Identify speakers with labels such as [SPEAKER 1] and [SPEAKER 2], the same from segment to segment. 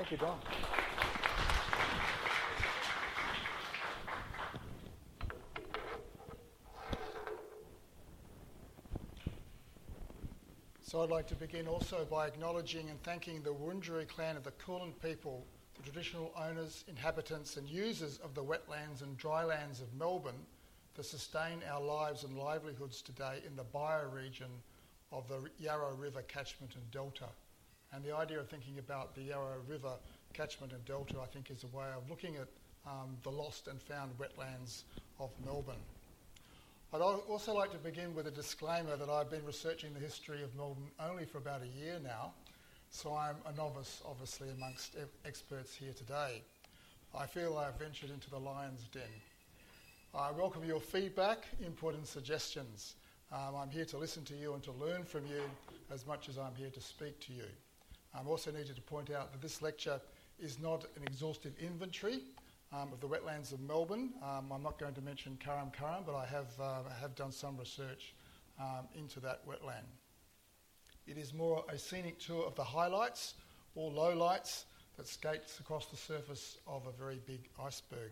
[SPEAKER 1] Thank you, Don. So I'd like to begin also by acknowledging and thanking the Wurundjeri clan of the Kulin people, the traditional owners, inhabitants and users of the wetlands and drylands of Melbourne that sustain our lives and livelihoods today in the bioregion of the Yarra River catchment and delta. And the idea of thinking about the Yarra River catchment and delta, I think, is a way of looking at the lost and found wetlands of Melbourne. I'd also like to begin with a disclaimer that I've been researching the history of Melbourne only for about a year now, so I'm a novice, obviously, amongst experts here today. I feel I've ventured into the lion's den. I welcome your feedback, input and suggestions. I'm here to listen to you and to learn from you as much as I'm here to speak to you. I also needed to point out that this lecture is not an exhaustive inventory of the wetlands of Melbourne. I'm not going to mention Curram Curram, but I have done some research into that wetland. It is more a scenic tour of the highlights or lowlights that skates across the surface of a very big iceberg.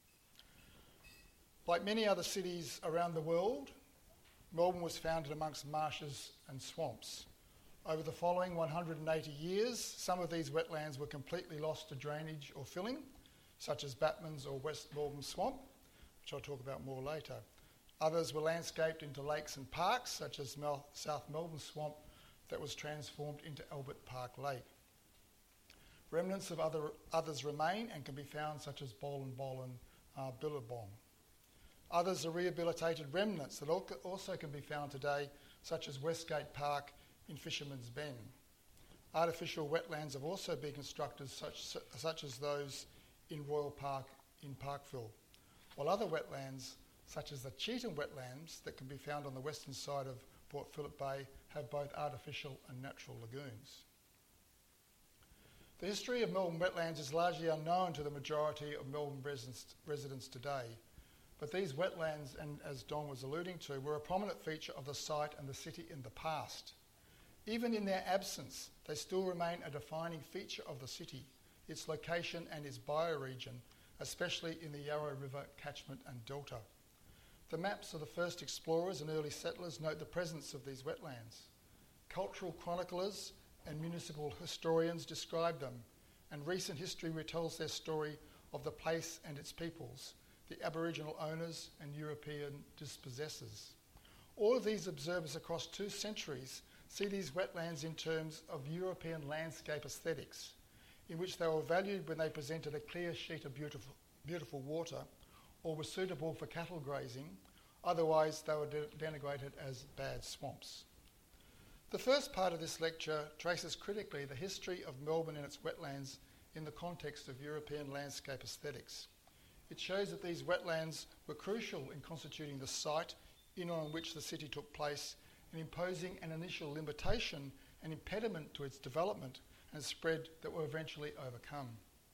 [SPEAKER 1] Like many other cities around the world, Melbourne was founded amongst marshes and swamps. Over the following 180 years, some of these wetlands were completely lost to drainage or filling, such as Batmans or West Melbourne Swamp, which I'll talk about more later. Others were landscaped into lakes and parks, such as South Melbourne Swamp, that was transformed into Albert Park Lake. Remnants of others remain and can be found, such as Bolan Billabong. Others are rehabilitated remnants that also can be found today, such as Westgate Park in Fisherman's Bend. Artificial wetlands have also been constructed, such as those in Royal Park in Parkville, while other wetlands, such as the Cheetham wetlands that can be found on the western side of Port Phillip Bay, have both artificial and natural lagoons. The history of Melbourne wetlands is largely unknown to the majority of Melbourne residents today, but these wetlands, and as Don was alluding to, were a prominent feature of the site and the city in the past. Even in their absence, they still remain a defining feature of the city, its location and its bioregion, especially in the Yarra River catchment and delta. The maps of the first explorers and early settlers note the presence of these wetlands. Cultural chroniclers and municipal historians describe them, and recent history retells their story of the place and its peoples, the Aboriginal owners and European dispossessors. All of these observers across 2 centuries see these wetlands in terms of European landscape aesthetics, in which they were valued when they presented a clear sheet of beautiful water or were suitable for cattle grazing, otherwise they were denigrated as bad swamps. The first part of this lecture traces critically the history of Melbourne and its wetlands in the context of European landscape aesthetics. It shows that these wetlands were crucial in constituting the site in on which the city took place and imposing an initial limitation and impediment to its development and spread that were eventually overcome.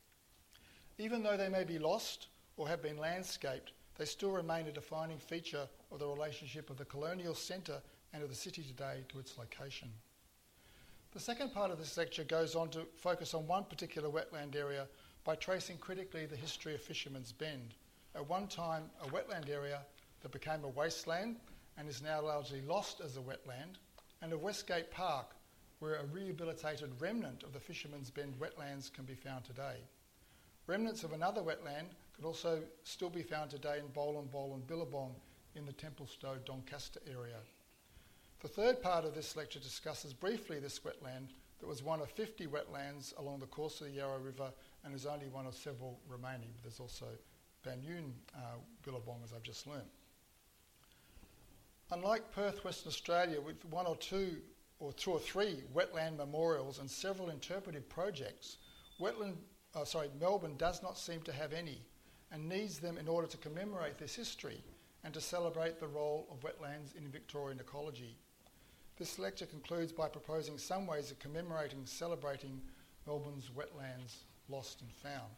[SPEAKER 1] Even though they may be lost or have been landscaped, they still remain a defining feature of the relationship of the colonial centre and of the city today to its location. The second part of this lecture goes on to focus on one particular wetland area by tracing critically the history of Fisherman's Bend, at one time a wetland area that became a wasteland and is now largely lost as a wetland, and of Westgate Park, where a rehabilitated remnant of the Fisherman's Bend wetlands can be found today. Remnants of another wetland could also still be found today in Bolan Billabong in the Templestowe Doncaster area. The third part of this lecture discusses briefly this wetland that was one of 50 wetlands along the course of the Yarra River and is only one of several remaining. But there's also Banyun Billabong, as I've just learned. Unlike Perth, Western Australia, with 1 or 2 or 2 or 3 wetland memorials and several interpretive projects, Melbourne does not seem to have any and needs them in order to commemorate this history and to celebrate the role of wetlands in Victorian ecology. This lecture concludes by proposing some ways of commemorating and celebrating Melbourne's wetlands lost and found.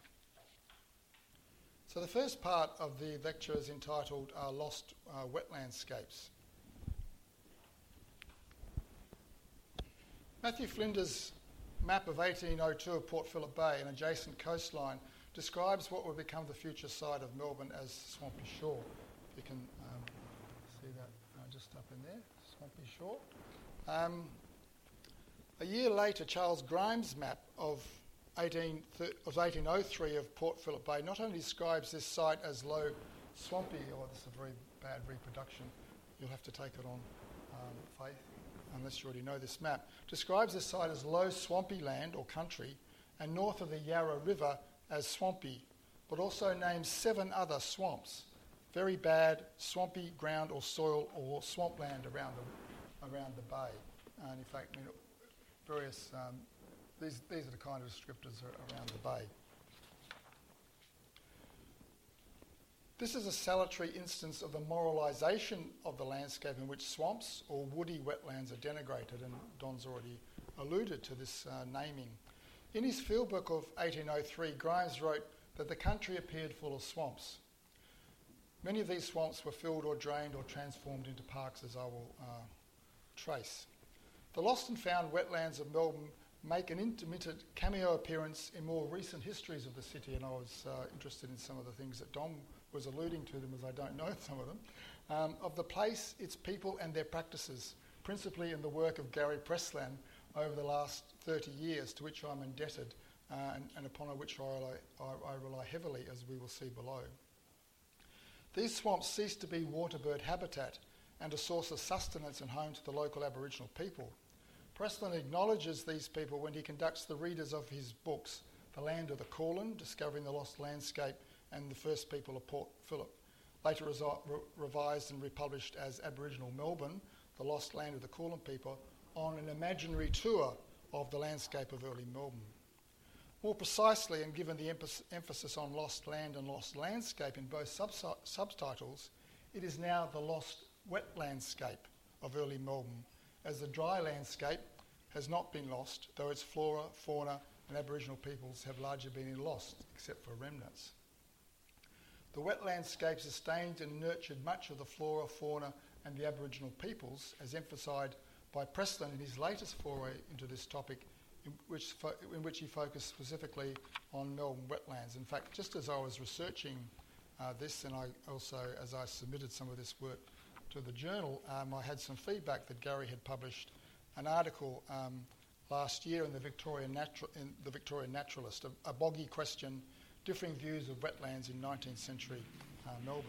[SPEAKER 1] So the first part of the lecture is entitled Lost Wetlandscapes. Matthew Flinders map of 1802 of Port Phillip Bay and adjacent coastline describes what will become the future site of Melbourne as Swampy Shore. You can see that just up in there, Swampy Shore. A year later, Charles Grimes' map of 1803 of Port Phillip Bay not only describes this site as low swampy, this is a very bad reproduction, you'll have to take it on faith, unless you already know this map, describes this site as low swampy land or country and north of the Yarra River as swampy, but also names 7 other swamps, very bad swampy ground or soil or swampland around the bay. And in fact, various, these are the kind of descriptors around the bay. This is a salutary instance of the moralisation of the landscape in which swamps or woody wetlands are denigrated, and Don's already alluded to this naming. In his field book of 1803, Grimes wrote that the country appeared full of swamps. Many of these swamps were filled or drained or transformed into parks, as I will trace. The lost and found wetlands of Melbourne make an intermittent cameo appearance in more recent histories of the city, and I was interested in some of the things that Don was alluding to them, as I don't know some of them, of the place, its people and their practices, principally in the work of Gary Preslan over the last 30 years, to which I'm indebted and upon which I rely heavily, as we will see below. These swamps cease to be waterbird habitat and a source of sustenance and home to the local Aboriginal people. Preslan acknowledges these people when he conducts the readers of his books, The Land of the Kulin, Discovering the Lost Landscape, and The First People of Port Phillip, later revised and republished as Aboriginal Melbourne, The Lost Land of the Kulin People, on an imaginary tour of the landscape of early Melbourne. More precisely, and given the emphasis on lost land and lost landscape in both subtitles, it is now the lost wet landscape of early Melbourne, as the dry landscape has not been lost, though its flora, fauna and Aboriginal peoples have largely been lost, except for remnants. The wet landscape sustained and nurtured much of the flora, fauna and the Aboriginal peoples, as emphasised by Preslan in his latest foray into this topic, in which he focused specifically on Melbourne wetlands. In fact, just as I was researching this, and I also, as I submitted some of this work to the journal, I had some feedback that Gary had published an article last year in the Victorian Naturalist, a boggy question, differing views of wetlands in 19th century Melbourne.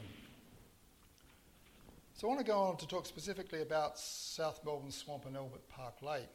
[SPEAKER 1] So I want to go on to talk specifically about South Melbourne Swamp and Albert Park Lake.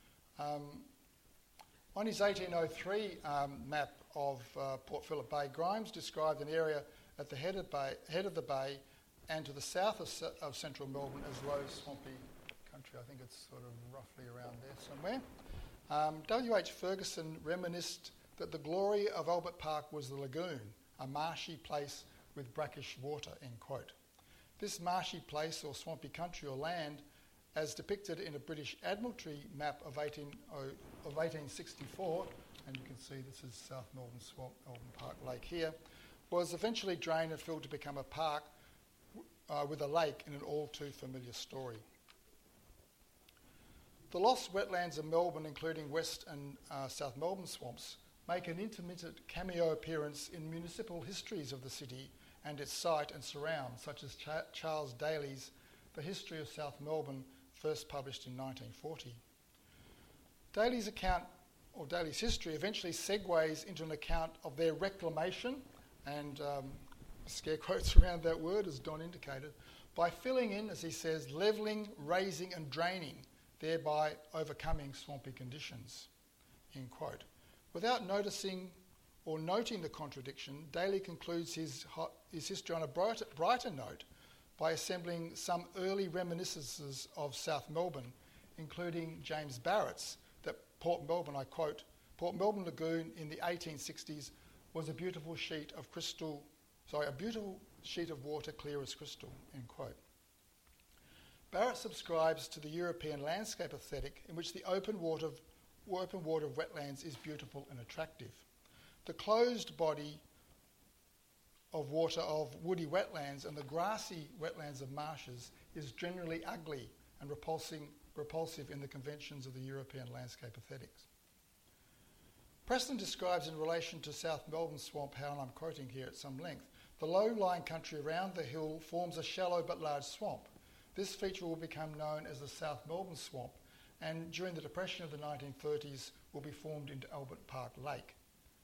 [SPEAKER 1] On his 1803 map of Port Phillip Bay, Grimes described an area at the head of the bay and to the south of central Melbourne as low swampy country. I think it's sort of roughly around there somewhere. W.H. Ferguson reminisced that the glory of Albert Park was the lagoon, a marshy place with brackish water, end quote. This marshy place or swampy country or land, as depicted in a British Admiralty map of 1864, and you can see this is South Melbourne Swamp, Melbourne Park Lake here, was eventually drained and filled to become a park with a lake in an all too familiar story. The lost wetlands of Melbourne, including West and South Melbourne swamps, make an intermittent cameo appearance in municipal histories of the city and its site and surrounds, such as Charles Daly's The History of South Melbourne, first published in 1940. Daly's account, or Daly's history, eventually segues into an account of their reclamation, and scare quotes around that word, as Don indicated, by filling in, as he says, levelling, raising and draining, thereby overcoming swampy conditions, end quote. Without noticing or noting the contradiction, Daly concludes his history on a brighter note by assembling some early reminiscences of South Melbourne, including James Barrett's, that Port Melbourne, I quote, Port Melbourne Lagoon in the 1860s was a beautiful sheet of water clear as crystal, end quote. Barrett subscribes to the European landscape aesthetic in which the open water of wetlands is beautiful and attractive. The closed body of water of woody wetlands and the grassy wetlands of marshes is generally ugly and repulsive in the conventions of the European landscape aesthetics. Preston describes in relation to South Melbourne Swamp how, and I'm quoting here at some length, the low-lying country around the hill forms a shallow but large swamp. This feature will become known as the South Melbourne Swamp, and during the Depression of the 1930s will be formed into Albert Park Lake.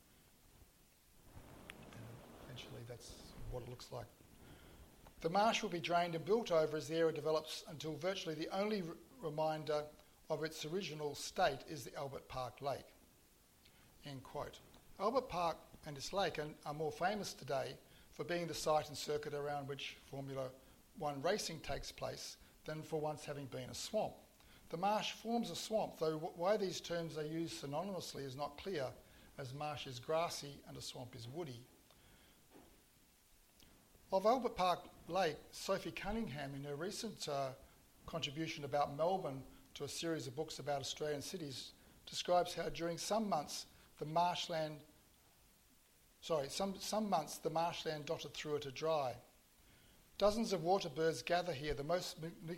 [SPEAKER 1] And eventually that's what it looks like. The marsh will be drained and built over as the area develops until virtually the only reminder of its original state is the Albert Park Lake. End quote. Albert Park and its lake are more famous today for being the site and circuit around which Formula One racing takes place than for once having been a swamp. The marsh forms a swamp, though why these terms are used synonymously is not clear, as marsh is grassy and a swamp is woody. Of Albert Park Lake, Sophie Cunningham, in her recent contribution about Melbourne to a series of books about Australian cities, describes how during some months the marshland dotted through it are dry. Dozens of water birds gather here, the most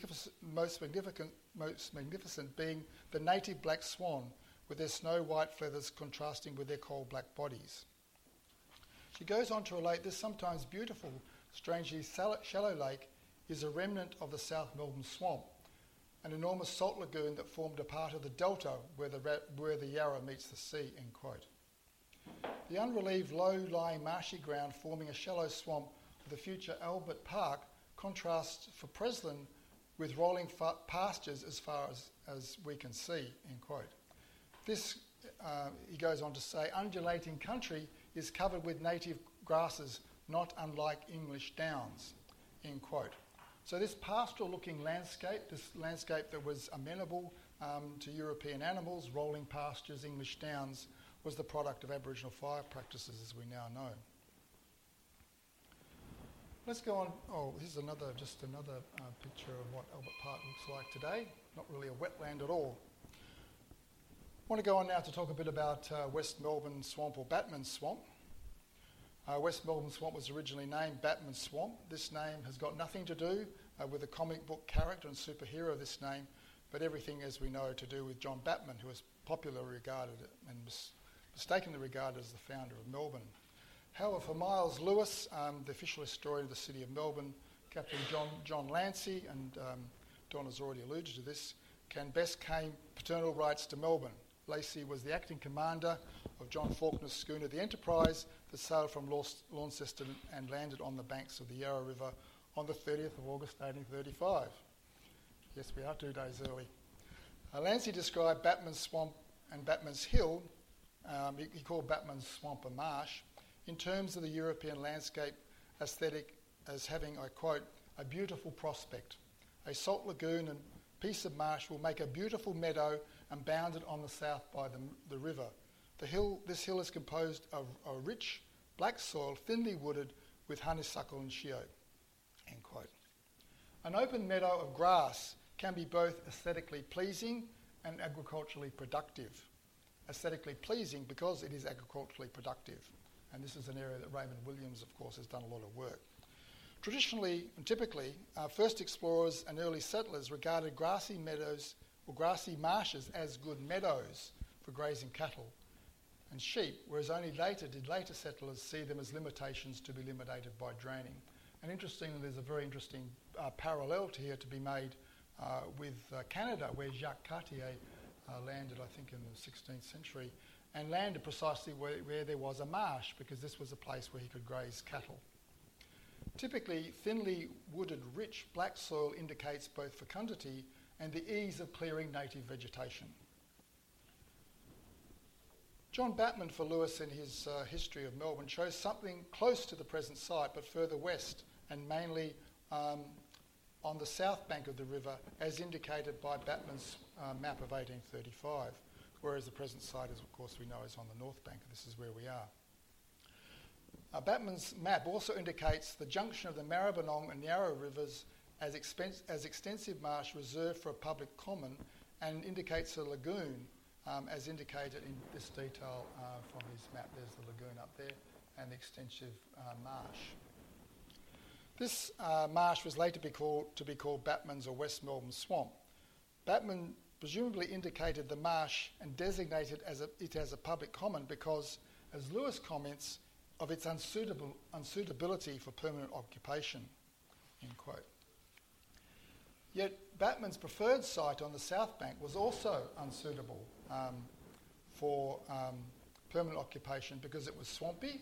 [SPEAKER 1] magnificent being the native black swan, with their snow-white feathers contrasting with their coal-black bodies. She goes on to relate this sometimes beautiful, strangely shallow lake is a remnant of the South Melbourne Swamp, an enormous salt lagoon that formed a part of the delta where the Yarra meets the sea, end quote. The unrelieved low-lying marshy ground forming a shallow swamp of the future Albert Park contrasts for Preston with rolling pastures as far as we can see, end quote. This, he goes on to say, undulating country is covered with native grasses, not unlike English downs, end quote. So this pastoral-looking landscape, this landscape that was amenable to European animals, rolling pastures, English downs, was the product of Aboriginal fire practices as we now know. Let's go on. Oh, here's another picture of what Albert Park looks like today. Not really a wetland at all. I want to go on now to talk a bit about West Melbourne Swamp, or Batman's Swamp. West Melbourne Swamp was originally named Batman's Swamp. This name has got nothing to do with the comic book character and superhero of this name, but everything, as we know, to do with John Batman, who was popularly regarded and mistakenly regarded as the founder of Melbourne. However, for Miles Lewis, the official historian of the city of Melbourne, Captain John Lancey, and Don has already alluded to this, can best claim paternal rights to Melbourne. Lancey was the acting commander of John Faulkner's schooner, the Enterprise, that sailed from Launceston and landed on the banks of the Yarra River on the 30th of August 1835. Yes, we are 2 days early. Lancey described Batman's Swamp and Batman's Hill, he called Batman's Swamp a marsh, in terms of the European landscape aesthetic as having, I quote, a beautiful prospect. A salt lagoon and piece of marsh will make a beautiful meadow and bounded on the south by the river. This hill is composed of a rich black soil, thinly wooded with honeysuckle and sheo, end quote. An open meadow of grass can be both aesthetically pleasing and agriculturally productive. Aesthetically pleasing because it is agriculturally productive. And this is an area that Raymond Williams, of course, has done a lot of work. Traditionally and typically, first explorers and early settlers regarded grassy meadows or grassy marshes as good meadows for grazing cattle and sheep, whereas only later did later settlers see them as limitations to be eliminated by draining. And interestingly, there's a very interesting parallel here to be made with Canada, where Jacques Cartier landed, I think, in the 16th century, and landed precisely where there was a marsh, because this was a place where he could graze cattle. Typically, thinly wooded, rich black soil indicates both fecundity and the ease of clearing native vegetation. John Batman, for Lewis in his history of Melbourne, chose something close to the present site but further west, and mainly on the south bank of the river, as indicated by Batman's map of 1835, whereas the present site, as of course we know, is on the north bank. This is where we are. Batman's map also indicates the junction of the Maribyrnong and Yarra rivers as extensive marsh reserved for a public common, and indicates a lagoon as indicated in this detail from his map. There's the lagoon up there and the extensive marsh. This marsh was later to be called Batman's or West Melbourne Swamp. Batman presumably indicated the marsh and designated it as a public common because, as Lewis comments, of its unsuitability for permanent occupation, end quote. Yet Batman's preferred site on the south bank was also unsuitable for permanent occupation because it was swampy,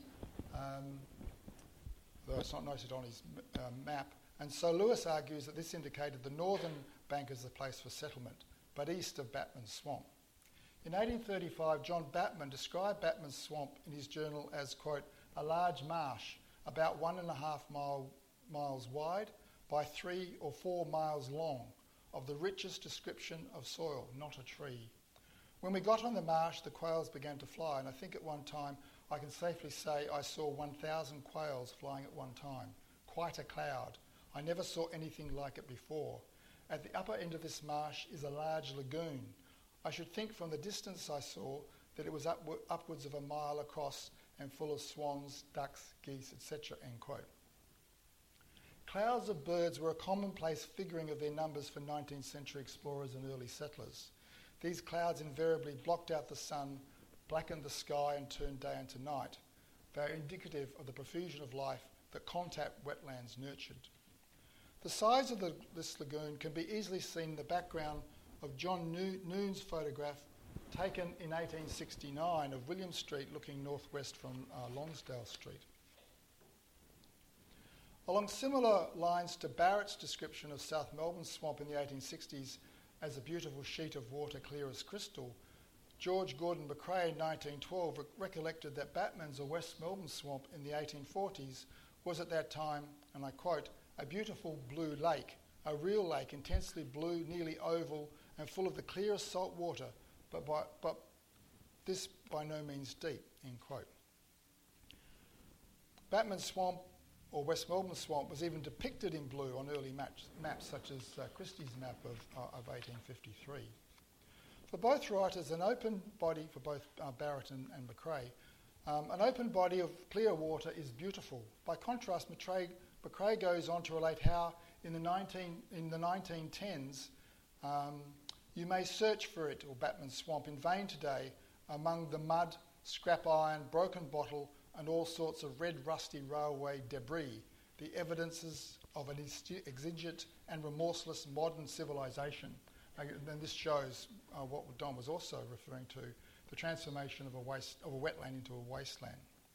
[SPEAKER 1] though it's not noted on his map. And so Lewis argues that this indicated the northern bank as the place for settlement, but east of Batman's Swamp. In 1835, John Batman described Batman's Swamp in his journal as, quote, a large marsh about 1.5 miles wide by 3 or 4 miles long, of the richest description of soil, not a tree. When we got on the marsh, the quails began to fly, and I think at one time I can safely say I saw 1,000 quails flying at one time. Quite a cloud. I never saw anything like it before. At the upper end of this marsh is a large lagoon. I should think from the distance I saw that it was upwards of a mile across and full of swans, ducks, geese, etc., end quote. Clouds of birds were a commonplace figuring of their numbers for 19th century explorers and early settlers. These clouds invariably blocked out the sun, blackened the sky and turned day into night. They are indicative of the profusion of life that contact wetlands nurtured. The size of this lagoon can be easily seen in the background of John Noon's photograph taken in 1869 of William Street looking northwest from Lonsdale Street. Along similar lines to Barrett's description of South Melbourne Swamp in the 1860s as a beautiful sheet of water clear as crystal, George Gordon McRae in 1912 recollected that Batman's or West Melbourne Swamp in the 1840s was at that time, and I quote, a beautiful blue lake, a real lake, intensely blue, nearly oval, and full of the clearest salt water, but this by no means deep, end quote. Batman's Swamp, or West Melbourne Swamp, was even depicted in blue on early maps such as Christie's map of 1853. For both writers, an open body, for both Barrett and McRae, an open body of clear water is beautiful. By contrast, McRae goes on to relate how in the 1910s you may search for it, or Batman's Swamp, in vain today among the mud, scrap iron, broken bottle and all sorts of red rusty railway debris, the evidences of an exigent and remorseless modern civilization. And this shows what Don was also referring to, the transformation of a wetland into a wasteland.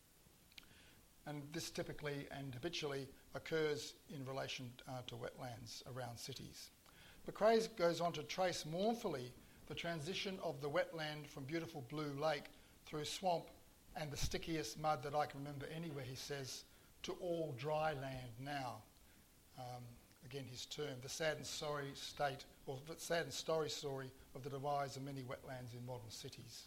[SPEAKER 1] And this typically and habitually occurs in relation to wetlands around cities. McRae goes on to trace mournfully the transition of the wetland from beautiful blue lake through swamp and the stickiest mud that I can remember anywhere, he says, to all dry land now. Again, his term, the sad and sorry state, or the sad and sorry story of the demise of many wetlands in modern cities.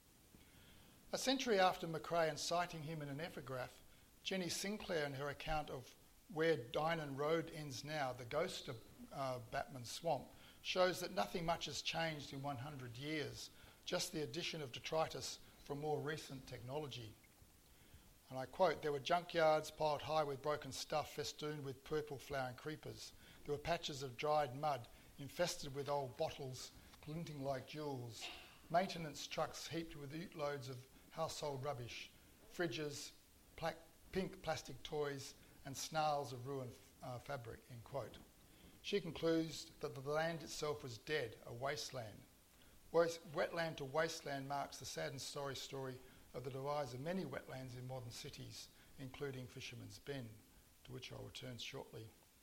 [SPEAKER 1] A century after McRae, and citing him in an epigraph, Jenny Sinclair, in her account of where Dynon Road ends now, the ghost of Batman's Swamp, shows that nothing much has changed in 100 years, just the addition of detritus from more recent technology. And I quote, there were junkyards piled high with broken stuff festooned with purple flowering creepers. There were patches of dried mud infested with old bottles glinting like jewels, maintenance trucks heaped with loads of household rubbish, fridges, pink plastic toys and snarls of ruined fabric, end quote. She concludes that the land itself was dead, a wasteland. Wetland to wasteland marks the sad and sorry story of the demise of many wetlands in modern cities, including Fisherman's Bend, to which I'll return shortly.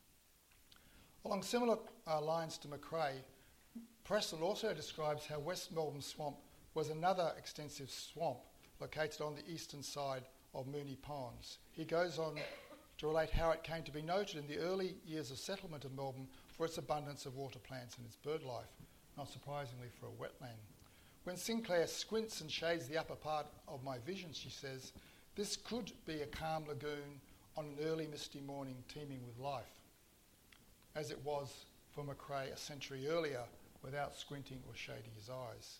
[SPEAKER 1] Along similar lines to McRae, Preston also describes how West Melbourne Swamp was another extensive swamp located on the eastern side of Moonee Ponds. He goes on to relate how it came to be noted in the early years of settlement of Melbourne for its abundance of water plants and its bird life, not surprisingly for a wetland. When Sinclair squints and shades the upper part of my vision, she says, this could be a calm lagoon on an early misty morning teeming with life, as it was for McRae a century earlier without squinting or shading his eyes.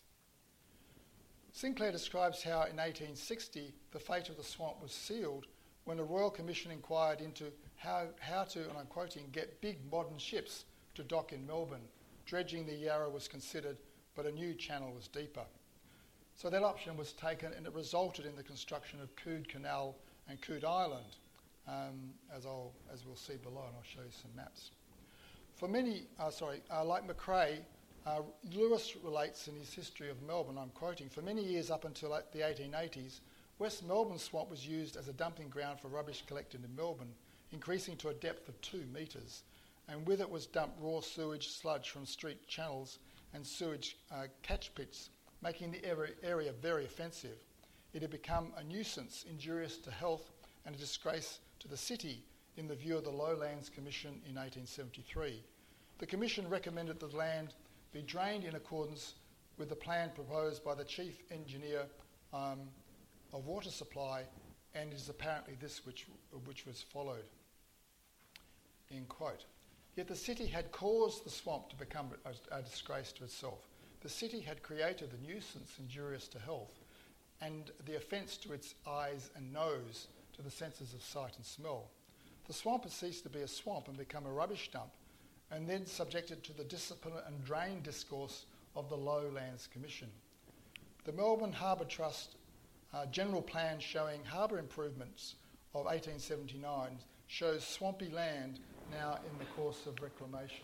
[SPEAKER 1] Sinclair describes how in 1860 the fate of the swamp was sealed when a Royal Commission inquired into how to, and I'm quoting, get big modern ships to dock in Melbourne. Dredging the Yarra was considered but a new channel was deeper. So that option was taken, and it resulted in the construction of Coode Canal and Coode Island, as we'll see below, and I'll show you some maps. For many, like Macrae, Lewis relates in his history of Melbourne, I'm quoting, for many years up until the 1880s, West Melbourne Swamp was used as a dumping ground for rubbish collected in Melbourne, increasing to a depth of 2 metres, and with it was dumped raw sewage sludge from street channels and sewage catch pits, making the area very offensive. It had become a nuisance, injurious to health, and a disgrace to the city in the view of the Lowlands Commission in 1873. The Commission recommended the land be drained in accordance with the plan proposed by the Chief Engineer of Water Supply, and it is apparently this which was followed. End quote. Yet the city had caused the swamp to become a disgrace to itself. The city had created the nuisance injurious to health and the offence to its eyes and nose, to the senses of sight and smell. The swamp had ceased to be a swamp and become a rubbish dump, and then subjected to the discipline and drain discourse of the Lowlands Commission. The Melbourne Harbour Trust general plan showing harbour improvements of 1879 shows swampy land now in the course of reclamation.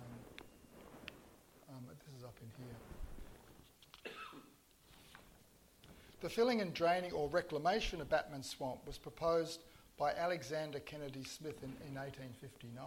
[SPEAKER 1] This is up in here. The filling and draining or reclamation of Batman Swamp was proposed by Alexander Kennedy Smith in 1859.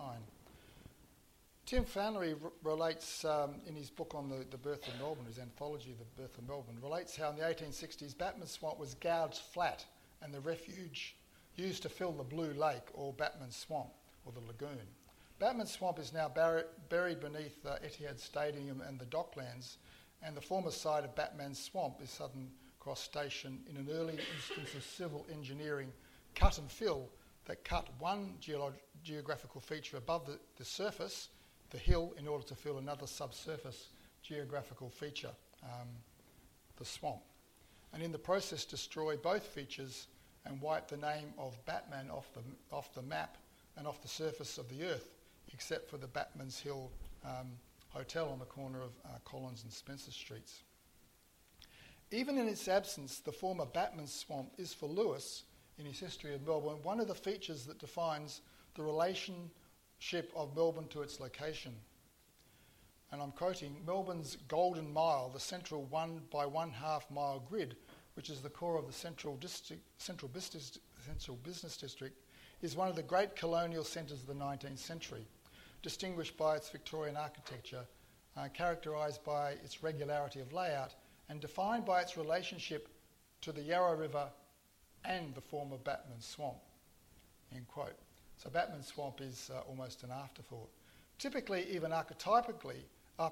[SPEAKER 1] Tim Flannery relates in his book on the birth of Melbourne, his anthology, The Birth of Melbourne, relates how in the 1860s Batman Swamp was gouged flat and the refuge used to fill the Blue Lake or Batman Swamp or the lagoon. Batman Swamp is now buried beneath Etihad Stadium and the Docklands, and the former site of Batman Swamp is Southern Cross Station in an early instance of civil engineering cut and fill that cut one geographical feature above the surface, the hill, in order to fill another subsurface geographical feature, the swamp, and in the process destroy both features and wipe the name of Batman off the map and off the surface of the earth, except for the Batman's Hill Hotel on the corner of Collins and Spencer Streets. Even in its absence, the former Batman Swamp is for Lewis, in his history of Melbourne, one of the features that defines the relationship of Melbourne to its location. And I'm quoting, Melbourne's Golden Mile, the central 1 by 1/2 mile grid, which is the core of the central business district, is one of the great colonial centres of the 19th century, distinguished by its Victorian architecture, characterised by its regularity of layout, and defined by its relationship to the Yarra River and the former Batman Swamp. End quote. So Batman Swamp is almost an afterthought. Typically, even archetypally,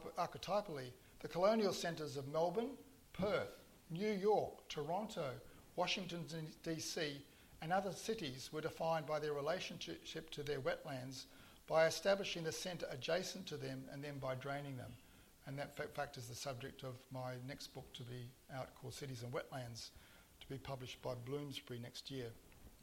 [SPEAKER 1] the colonial centres of Melbourne, Perth, New York, Toronto, Washington DC, and other cities were defined by their relationship to their wetlands by establishing the centre adjacent to them and then by draining them. And that fact is the subject of my next book to be out called Cities and Wetlands, to be published by Bloomsbury next year.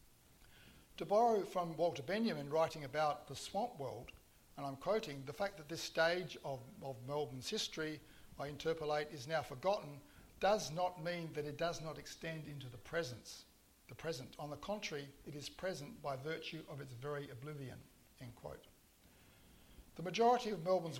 [SPEAKER 1] To borrow from Walter Benjamin writing about the swamp world, and I'm quoting, the fact that this stage of Melbourne's history, I interpolate, is now forgotten, does not mean that it does not extend into the present. On the contrary, it is present by virtue of its very oblivion, end quote. The majority of Melbourne's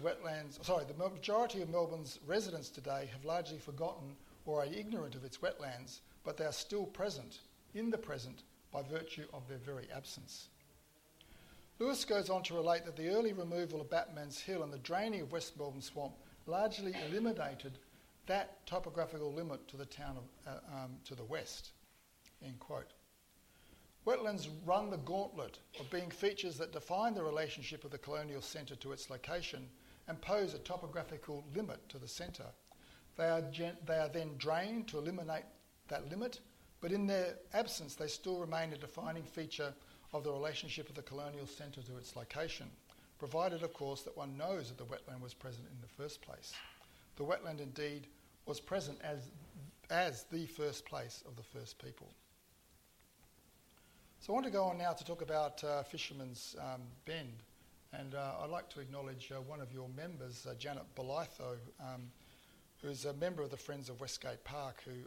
[SPEAKER 1] residents today have largely forgotten or are ignorant of its wetlands, but they are still present, in the present, by virtue of their very absence. Lewis goes on to relate that the early removal of Batman's Hill and the draining of West Melbourne Swamp largely eliminated that topographical limit to the town to the west, end quote. Wetlands run the gauntlet of being features that define the relationship of the colonial centre to its location and pose a topographical limit to the centre. They are then drained to eliminate that limit, but in their absence they still remain a defining feature of the relationship of the colonial centre to its location, provided of course that one knows that the wetland was present in the first place. The wetland indeed was present as the first place of the first people. So I want to go on now to talk about Fisherman's Bend, and I'd like to acknowledge one of your members, Janet Belitho, who's a member of the Friends of Westgate Park, who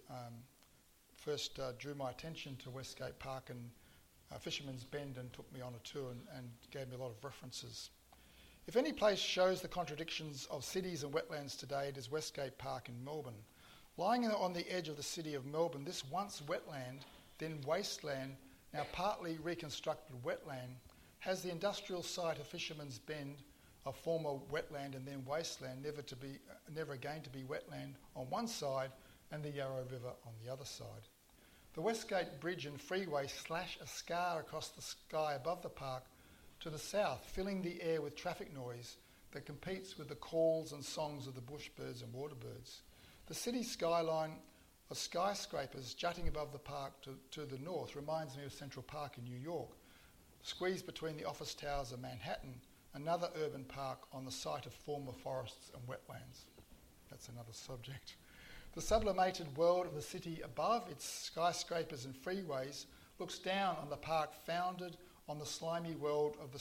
[SPEAKER 1] first drew my attention to Westgate Park and Fisherman's Bend and took me on a tour and gave me a lot of references. If any place shows the contradictions of cities and wetlands today, it is Westgate Park in Melbourne. Lying on the edge of the city of Melbourne, this once wetland, then wasteland, now partly reconstructed wetland, has the industrial site of Fisherman's Bend, a former wetland and then wasteland, never again to be wetland on one side, and the Yarra River on the other side. The Westgate Bridge and freeway slash a scar across the sky above the park to the south, filling the air with traffic noise that competes with the calls and songs of the bush birds and water birds. The city skyline of skyscrapers jutting above the park to the north reminds me of Central Park in New York, squeezed between the office towers of Manhattan, another urban park on the site of former forests and wetlands. That's another subject. The sublimated world of the city above its skyscrapers and freeways looks down on the park founded on the slimy world of the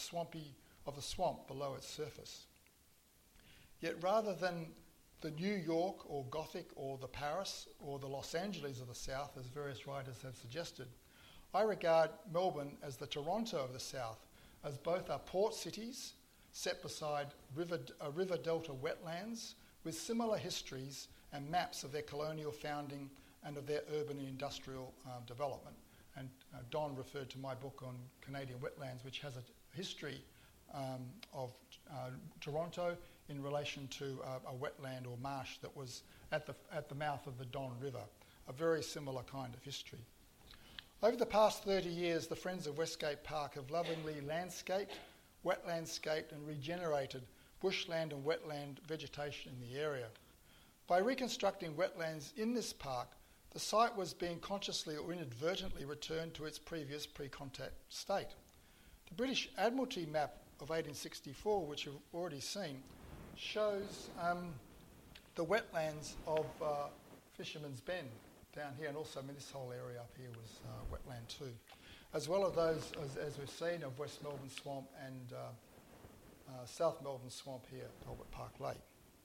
[SPEAKER 1] swamp below its surface. Yet rather than the New York or Gothic or the Paris or the Los Angeles of the South, as various writers have suggested, I regard Melbourne as the Toronto of the South, as both are port cities set beside river delta wetlands with similar histories and maps of their colonial founding and of their urban and industrial development. And Don referred to my book on Canadian wetlands, which has a history of Toronto in relation to a wetland or marsh that was at the mouth of the Don River, a very similar kind of history. Over the past 30 years, the Friends of Westgate Park have lovingly landscaped, wetlandscaped and regenerated bushland and wetland vegetation in the area. By reconstructing wetlands in this park, the site was being consciously or inadvertently returned to its previous pre-contact state. The British Admiralty map of 1864, which you've already seen, shows the wetlands of Fisherman's Bend down here, and also this whole area up here was wetland too, as well as those, as we've seen, of West Melbourne Swamp and South Melbourne Swamp here at Albert Park Lake.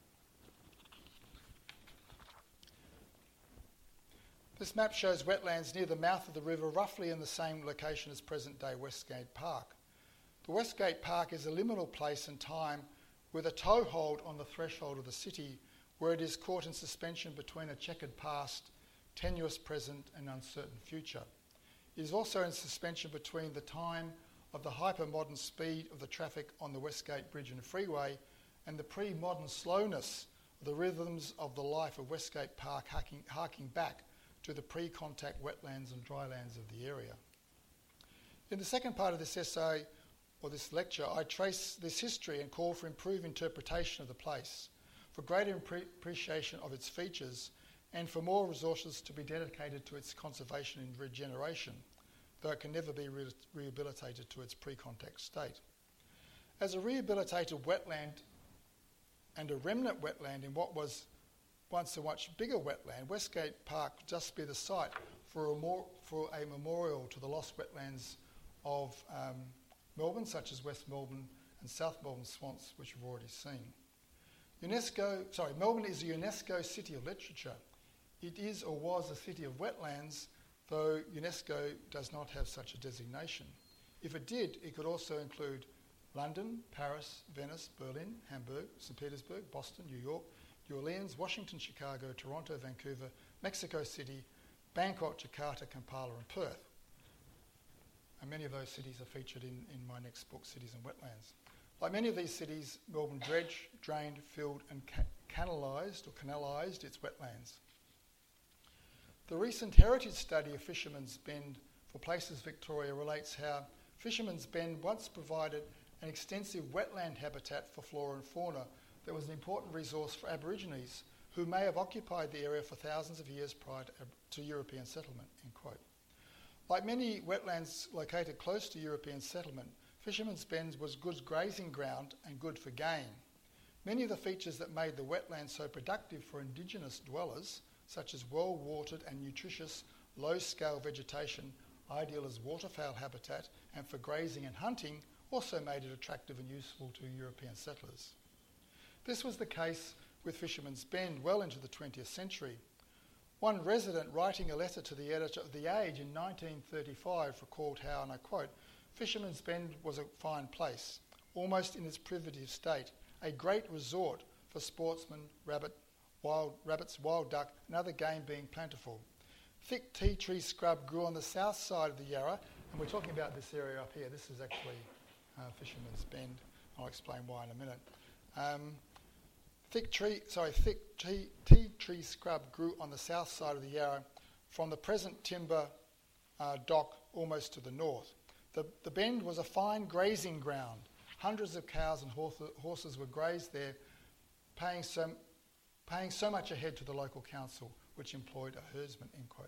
[SPEAKER 1] This map shows wetlands near the mouth of the river, roughly in the same location as present-day Westgate Park. The Westgate Park is a liminal place and time with a toehold on the threshold of the city, where it is caught in suspension between a checkered past, tenuous present and uncertain future. It is also in suspension between the time of the hyper-modern speed of the traffic on the Westgate Bridge and Freeway and the pre-modern slowness of the rhythms of the life of Westgate Park, harking back to the pre-contact wetlands and drylands of the area. In the second part of this essay, or this lecture, I trace this history and call for improved interpretation of the place, for greater appreciation of its features, and for more resources to be dedicated to its conservation and regeneration, though it can never be rehabilitated to its pre-contact state. As a rehabilitated wetland and a remnant wetland in what was once a much bigger wetland, Westgate Park could just be the site for a memorial to the lost wetlands of Melbourne, such as West Melbourne and South Melbourne swamps, which we've already seen. Melbourne is a UNESCO City of Literature. It is or was a city of wetlands, though UNESCO does not have such a designation. If it did, it could also include London, Paris, Venice, Berlin, Hamburg, St. Petersburg, Boston, New York, New Orleans, Washington, Chicago, Toronto, Vancouver, Mexico City, Bangkok, Jakarta, Kampala and Perth. And many of those cities are featured in my next book, Cities and Wetlands. Like many of these cities, Melbourne dredged, drained, filled and canalised its wetlands. The recent heritage study of Fisherman's Bend for Places Victoria relates how Fisherman's Bend once provided an extensive wetland habitat for flora and fauna that was an important resource for Aborigines who may have occupied the area for thousands of years prior to European settlement, end quote. Like many wetlands located close to European settlement, Fisherman's Bend was good grazing ground and good for game. Many of the features that made the wetland so productive for indigenous dwellers, such as well-watered and nutritious low-scale vegetation, ideal as waterfowl habitat and for grazing and hunting, also made it attractive and useful to European settlers. This was the case with Fisherman's Bend well into the 20th century. One resident writing a letter to the editor of The Age in 1935 recalled how, and I quote, "Fisherman's Bend was a fine place, almost in its primitive state, a great resort for sportsmen, rabbits, wild duck and other game being plentiful. Thick tea tree scrub grew on the south side of the Yarra," and we're talking about this area up here. This is actually Fisherman's Bend. I'll explain why in a minute. Thick tea tree scrub grew on the south side of the Yarra from the present timber dock almost to the north. The bend was a fine grazing ground. Hundreds of cows and horses were grazed there, paying so much a head to the local council, which employed a herdsman, end quote.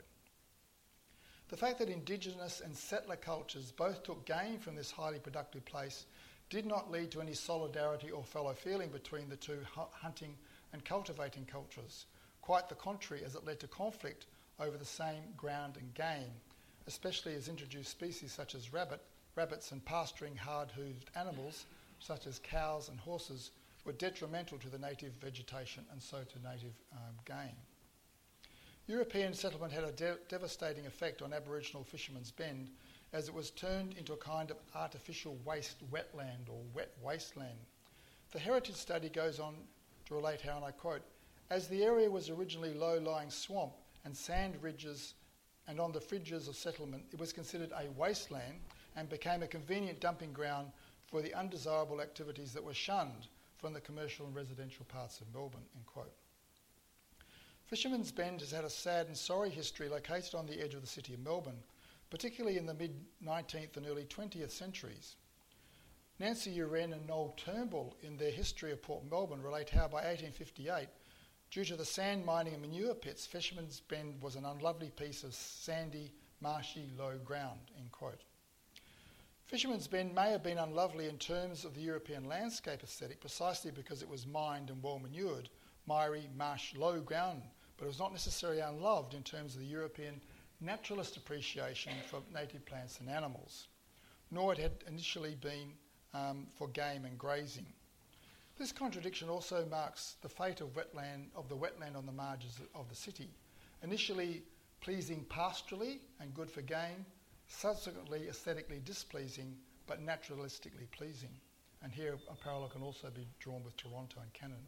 [SPEAKER 1] The fact that Indigenous and settler cultures both took gain from this highly productive place did not lead to any solidarity or fellow feeling between the two hunting and cultivating cultures. Quite the contrary, as it led to conflict over the same ground and game, especially as introduced species such as rabbits and pasturing hard-hooved animals such as cows and horses were detrimental to the native vegetation and so to native game. European settlement had a devastating effect on Aboriginal Fisherman's Bend as it was turned into a kind of artificial waste wetland or wet wasteland. The heritage study goes on to relate how, and I quote, "As the area was originally low-lying swamp and sand ridges and on the fringes of settlement, it was considered a wasteland and became a convenient dumping ground for the undesirable activities that were shunned from the commercial and residential parts of Melbourne," end quote. Fisherman's Bend has had a sad and sorry history located on the edge of the city of Melbourne, particularly in the mid-19th and early 20th centuries. Nancy Uren and Noel Turnbull, in their History of Port Melbourne, relate how by 1858, due to the sand mining and manure pits, Fisherman's Bend was an unlovely piece of sandy, marshy, low ground, end quote. Fisherman's Bend may have been unlovely in terms of the European landscape aesthetic precisely because it was mined and well manured, miry, marsh, low ground, but it was not necessarily unloved in terms of the European naturalist appreciation for native plants and animals, nor it had initially been for game and grazing. This contradiction also marks the fate of the wetland on the margins of the city, initially pleasing pastorally and good for game, subsequently aesthetically displeasing but naturalistically pleasing. And here a parallel can also be drawn with Toronto and Canada.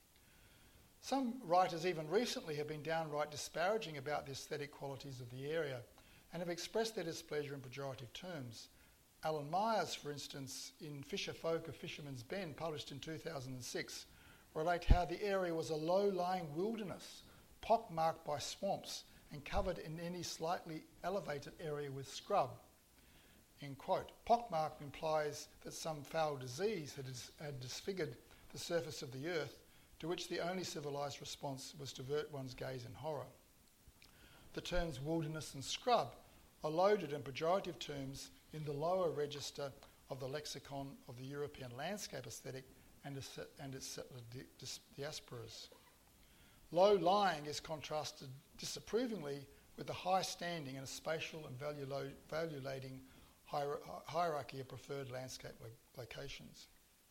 [SPEAKER 1] Some writers even recently have been downright disparaging about the aesthetic qualities of the area and have expressed their displeasure in pejorative terms. Alan Myers, for instance, in Fisher Folk of Fisherman's Bend, published in 2006, relate how the area was a low-lying wilderness, pockmarked by swamps and covered in any slightly elevated area with scrub. End quote. Pockmarked implies that some foul disease had disfigured the surface of the earth, to which the only civilised response was to avert one's gaze in horror. The terms wilderness and scrub are loaded and pejorative terms in the lower register of the lexicon of the European landscape aesthetic and its settler diasporas. Low-lying is contrasted disapprovingly with the high standing and a spatial and value-lading hierarchy of preferred landscape locations.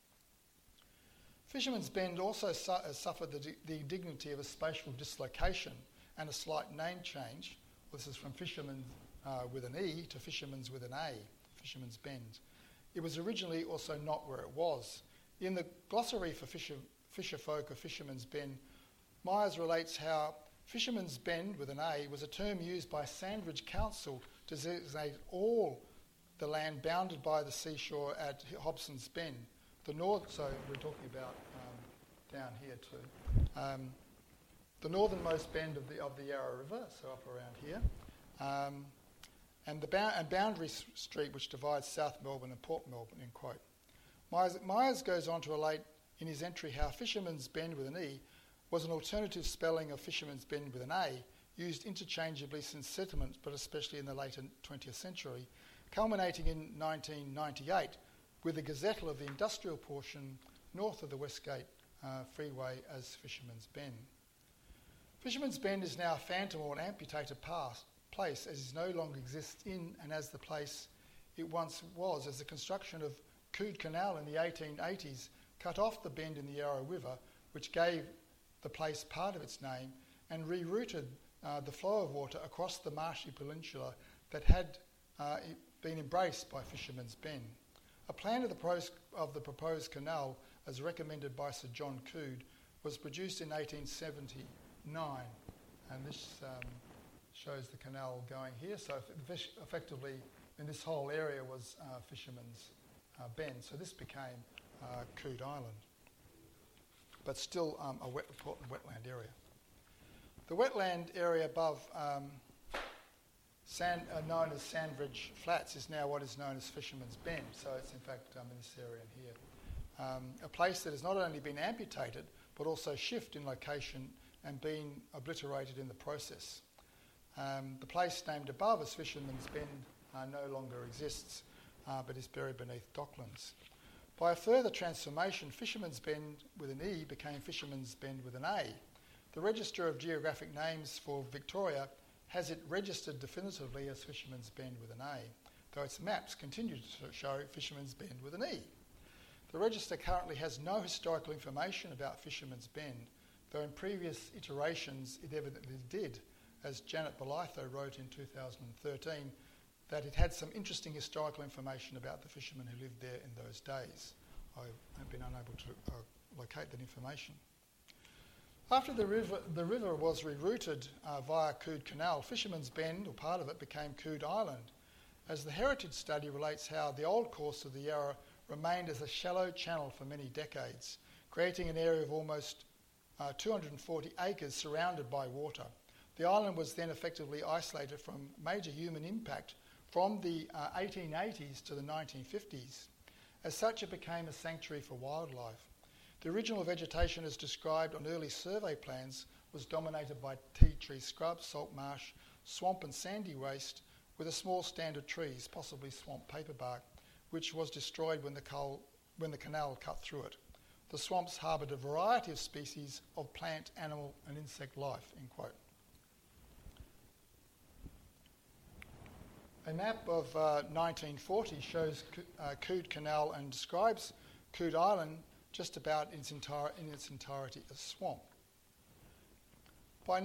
[SPEAKER 1] Fisherman's Bend also suffered the indignity of a spatial dislocation and a slight name change. This is from Fisherman with an E to Fisherman's with an A, Fisherman's Bend. It was originally also not where it was. In the glossary for Fisher Folk of Fisherman's Bend, Myers relates how Fisherman's Bend with an A was a term used by Sandridge Council to designate all the land bounded by the seashore at Hobson's Bend. So we're talking about down here too. The northernmost bend of the Yarra River, so up around here, and Boundary Street, which divides South Melbourne and Port Melbourne, end quote. Myers goes on to relate in his entry how Fisherman's Bend with an E was an alternative spelling of Fisherman's Bend with an A, used interchangeably since settlement, but especially in the later 20th century, culminating in 1998 with the gazettal of the industrial portion north of the Westgate Freeway as Fisherman's Bend. Fisherman's Bend is now a phantom or an amputated place as it no longer exists in and as the place it once was, as the construction of Coode Canal in the 1880s cut off the bend in the Yarra River, which gave the place part of its name and rerouted the flow of water across the marshy peninsula that had been embraced by Fisherman's Bend. A plan of the proposed canal, as recommended by Sir John Coode, was produced in 1879, and this shows the canal going here. So effectively, in this whole area was Fisherman's Bend. So this became Coode Island, but still a important wetland area. The wetland area above known as Sandridge Flats is now what is known as Fisherman's Bend. So it's in fact in this area in here. A place that has not only been amputated but also shifted in location and been obliterated in the process. The place named above as Fisherman's Bend no longer exists, but is buried beneath Docklands. By a further transformation, Fisherman's Bend with an E became Fisherman's Bend with an A. The Register of Geographic Names for Victoria has it registered definitively as Fisherman's Bend with an A, though its maps continue to show Fisherman's Bend with an E. The register currently has no historical information about Fisherman's Bend, though in previous iterations it evidently did, as Janet Belitho wrote in 2013, that it had some interesting historical information about the fishermen who lived there in those days. I have been unable to locate that information. After the river was rerouted via Coode Canal, Fisherman's Bend, or part of it, became Coode Island, as the heritage study relates how the old course of the Yarra remained as a shallow channel for many decades, creating an area of almost 240 acres surrounded by water. The island was then effectively isolated from major human impact from the 1880s to the 1950s. As such, it became a sanctuary for wildlife. The original vegetation as described on early survey plans was dominated by tea tree scrub, salt marsh, swamp and sandy waste, with a small stand of trees, possibly swamp paperbark, which was destroyed when the canal cut through it. The swamps harboured a variety of species of plant, animal and insect life, end quote. A map of 1940 shows Coode Canal and describes Coode Island just about in its entirety as swamp. By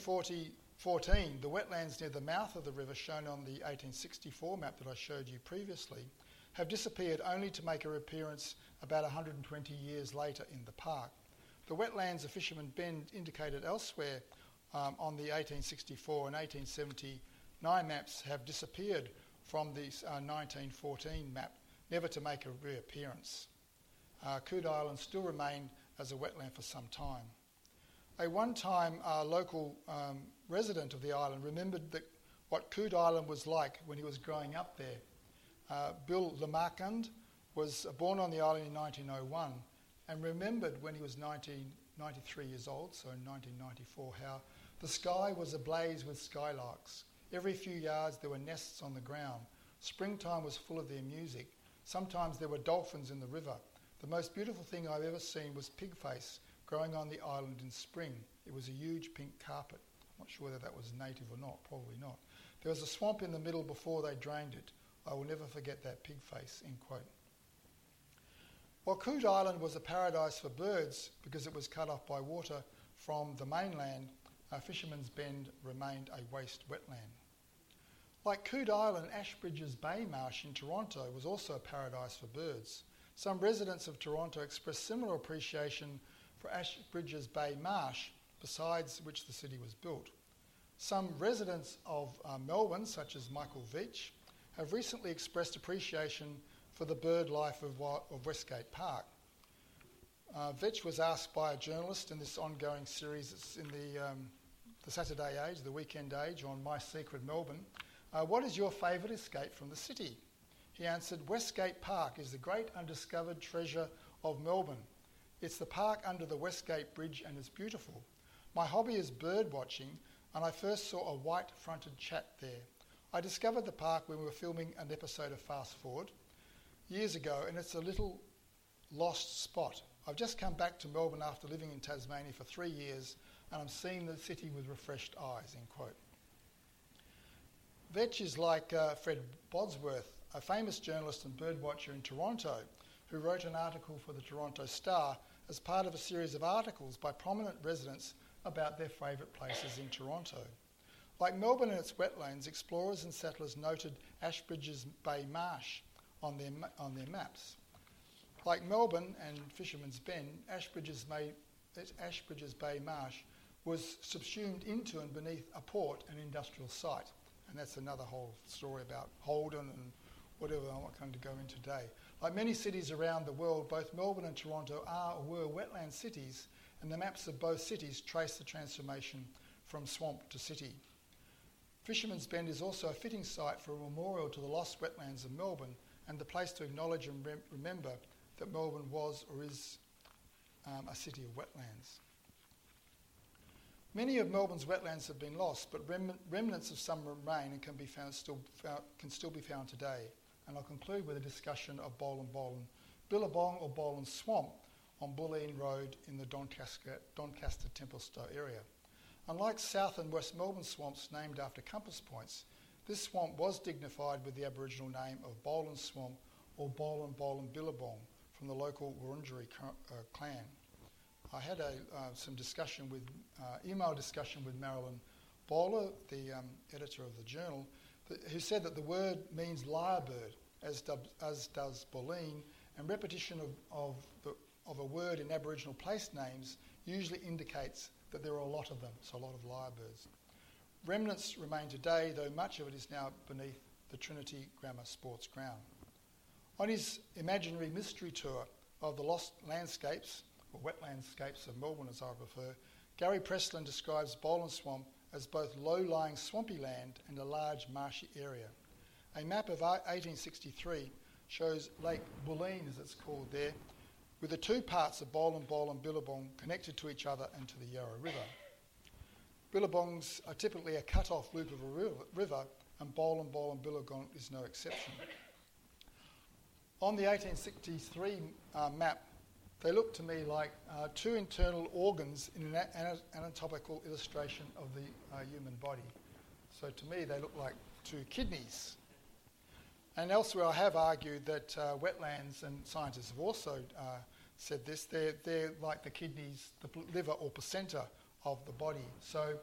[SPEAKER 1] 1914, the wetlands near the mouth of the river, shown on the 1864 map that I showed you previously, have disappeared only to make a appearance about 120 years later in the park. The wetlands of Fisherman's Bend indicated elsewhere on the 1864 and 1879 maps have disappeared from the 1914 map, never to make a reappearance. Coode Island still remained as a wetland for some time. A one-time local resident of the island remembered what Coode Island was like when he was growing up there. Bill Lamarcand was born on the island in 1901 and remembered when he was 93 years old, so in 1994, how the sky was ablaze with skylarks. Every few yards there were nests on the ground. Springtime was full of their music. Sometimes there were dolphins in the river. The most beautiful thing I've ever seen was pigface growing on the island in spring. It was a huge pink carpet. I'm not sure whether that was native or not, probably not. There was a swamp in the middle before they drained it. I will never forget that pigface, end quote. While Coode Island was a paradise for birds because it was cut off by water from the mainland, Fisherman's Bend remained a waste wetland. Like Coode Island, Ashbridges Bay Marsh in Toronto was also a paradise for birds. Some residents of Toronto expressed similar appreciation for Ashbridges Bay Marsh, besides which the city was built. Some residents of Melbourne, such as Michael Veitch, have recently expressed appreciation for the bird life of Westgate Park. Veitch was asked by a journalist in this ongoing series, it's in the Saturday Age, the Weekend Age, on My Secret Melbourne, what is your favourite escape from the city? He answered, Westgate Park is the great undiscovered treasure of Melbourne. It's the park under the Westgate Bridge and it's beautiful. My hobby is bird watching and I first saw a white-fronted chat there. I discovered the park when we were filming an episode of Fast Forward years ago and it's a little lost spot. I've just come back to Melbourne after living in Tasmania for 3 years and I'm seeing the city with refreshed eyes, end quote. Veitch is like Fred Bodsworth, a famous journalist and birdwatcher in Toronto, who wrote an article for the Toronto Star as part of a series of articles by prominent residents about their favourite places in Toronto. Like Melbourne and its wetlands, explorers and settlers noted Ashbridges Bay Marsh on their maps. Like Melbourne and Fisherman's Bend, Ashbridges Bay Marsh was subsumed into and beneath a port and industrial site. And that's another whole story about Holden and whatever I'm not going to go into today. Like many cities around the world, both Melbourne and Toronto are or were wetland cities, and the maps of both cities trace the transformation from swamp to city. Fisherman's Bend is also a fitting site for a memorial to the lost wetlands of Melbourne and the place to acknowledge and remember that Melbourne was or is a city of wetlands. Many of Melbourne's wetlands have been lost, but remnants of some remain and can still be found today. And I'll conclude with a discussion of Billabong or Bolan Swamp on Bulleen Road in the Doncaster-Templestowe area. Unlike South and West Melbourne swamps named after compass points, this swamp was dignified with the Aboriginal name of Bolan Swamp or Bolan Billabong from the local Wurundjeri clan. I had some discussion with, email discussion with Marilyn Bowler, the editor of the journal, who said that the word means lyrebird, as does Bulleen, and repetition of a word in Aboriginal place names usually indicates that there are a lot of them, so a lot of lyrebirds. Remnants remain today, though much of it is now beneath the Trinity Grammar Sports Ground. On his imaginary mystery tour of the lost landscapes, or wetlandscapes of Melbourne as I prefer, Gary Preston describes Bolan Swamp as both low-lying swampy land and a large marshy area. A map of 1863 shows Lake Bulleen, as it's called there, with the two parts of Bolan Billabong connected to each other and to the Yarra River. Billabongs are typically a cut-off loop of a river, and Bolan Billabong is no exception. On the 1863 map, they look to me like two internal organs in an anatomical illustration of the human body. So to me, they look like two kidneys. And elsewhere, I have argued that wetlands, and scientists have also said this, they're like the kidneys, the liver or placenta of the body. So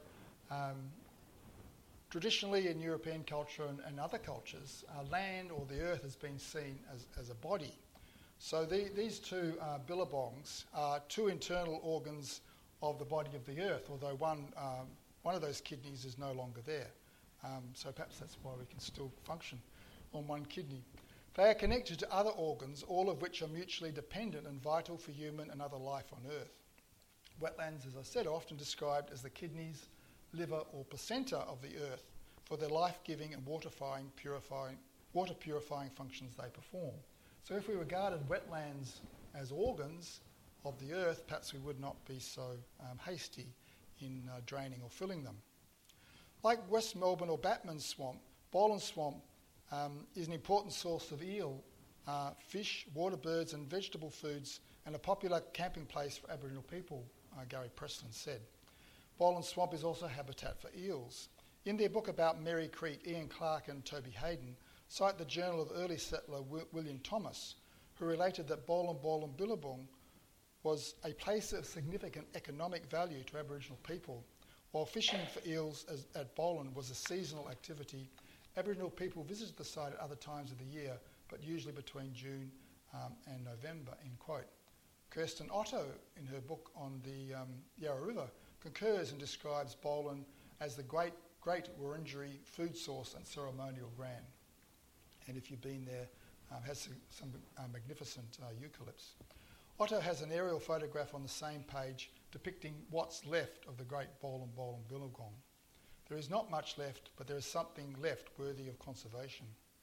[SPEAKER 1] traditionally in European culture and other cultures, land or the earth has been seen as a body. So these two billabongs are two internal organs of the body of the earth, although one of those kidneys is no longer there. So perhaps that's why we can still function on one kidney. They are connected to other organs, all of which are mutually dependent and vital for human and other life on Earth. Wetlands, as I said, are often described as the kidneys, liver or placenta of the Earth for their life-giving and water-purifying functions they perform. So if we regarded wetlands as organs of the Earth, perhaps we would not be so hasty in draining or filling them. Like West Melbourne or Batman Swamp, Bolan Swamp is an important source of eel, fish, water birds and vegetable foods, and a popular camping place for Aboriginal people, Gary Preston said. Bolan Swamp is also habitat for eels. In their book about Merry Creek, Ian Clark and Toby Hayden cite the journal of early settler William Thomas, who related that Bolan Billabong was a place of significant economic value to Aboriginal people, while fishing for eels at Bolan was a seasonal activity. Aboriginal people visited the site at other times of the year, but usually between June and November, end quote. Kirsten Otto, in her book on the Yarra River, concurs and describes Bolan as the great Wurundjeri food source and ceremonial ground. And if you've been there, has some magnificent eucalypts. Otto has an aerial photograph on the same page depicting what's left of the great Bolan Billabong. There is not much left, but there is something left worthy of conservation.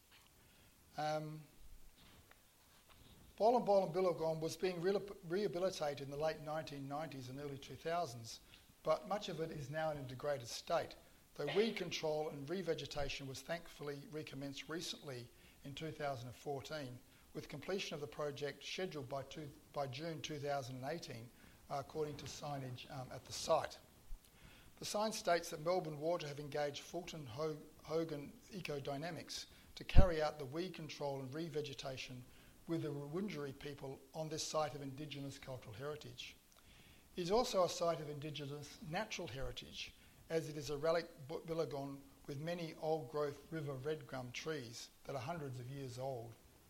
[SPEAKER 1] Bolan Billabong was being rehabilitated in the late 1990s and early 2000s, but much of it is now in a degraded state, though weed control and revegetation was thankfully recommenced recently in 2014, with completion of the project scheduled by June 2018, according to signage at the site. The sign states that Melbourne Water have engaged Fulton Hogan Ecodynamics to carry out the weed control and revegetation with the Wurundjeri people on this site of Indigenous cultural heritage. It is also a site of Indigenous natural heritage, as it is a relic billabong with many old-growth river red gum trees that are hundreds of years old.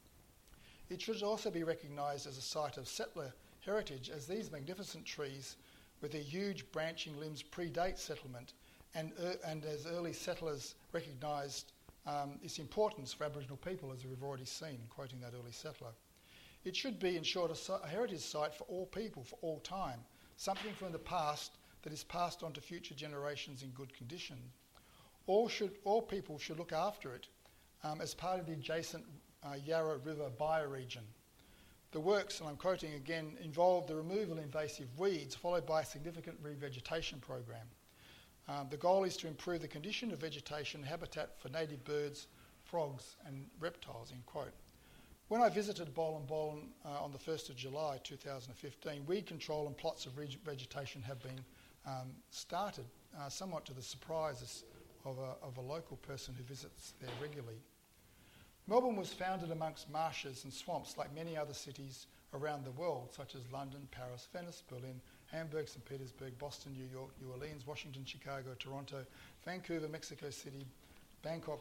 [SPEAKER 1] It should also be recognised as a site of settler heritage, as these magnificent trees with their huge branching limbs predate settlement, and as early settlers recognised its importance for Aboriginal people, as we've already seen, quoting that early settler. It should be, in short, a heritage site for all people, for all time, something from the past that is passed on to future generations in good condition. All people should look after it as part of the adjacent Yarra River bioregion. The works, and I'm quoting again, involve the removal of invasive weeds followed by a significant revegetation program. The goal is to improve the condition of vegetation and habitat for native birds, frogs and reptiles, end quote. When I visited Bolan Bolan on the 1st of July 2015, weed control and plots of vegetation have been started, somewhat to the surprise of a local person who visits there regularly. Melbourne was founded amongst marshes and swamps like many other cities around the world, such as London, Paris, Venice, Berlin, Hamburg, St. Petersburg, Boston, New York, New Orleans, Washington, Chicago, Toronto, Vancouver, Mexico City, Bangkok,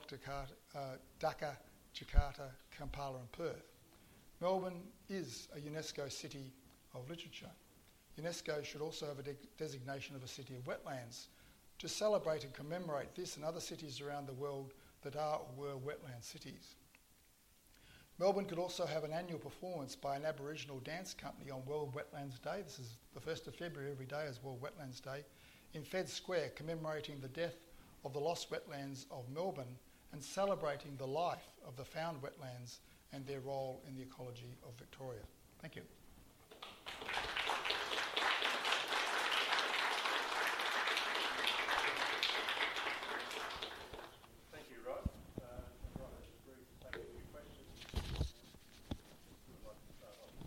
[SPEAKER 1] Dhaka, Jakarta, Kampala and Perth. Melbourne is a UNESCO City of Literature. UNESCO should also have a designation of a city of wetlands to celebrate and commemorate this and other cities around the world that are or were wetland cities. Melbourne could also have an annual performance by an Aboriginal dance company on World Wetlands Day. This is the 1st of February, every day is World Wetlands Day, in Fed Square, commemorating the death of the lost wetlands of Melbourne and celebrating the life of the found wetlands and their role in the ecology of Victoria. Thank you.
[SPEAKER 2] Thank you, Rod. Rod has agreed to take all your questions. Who would like to start off?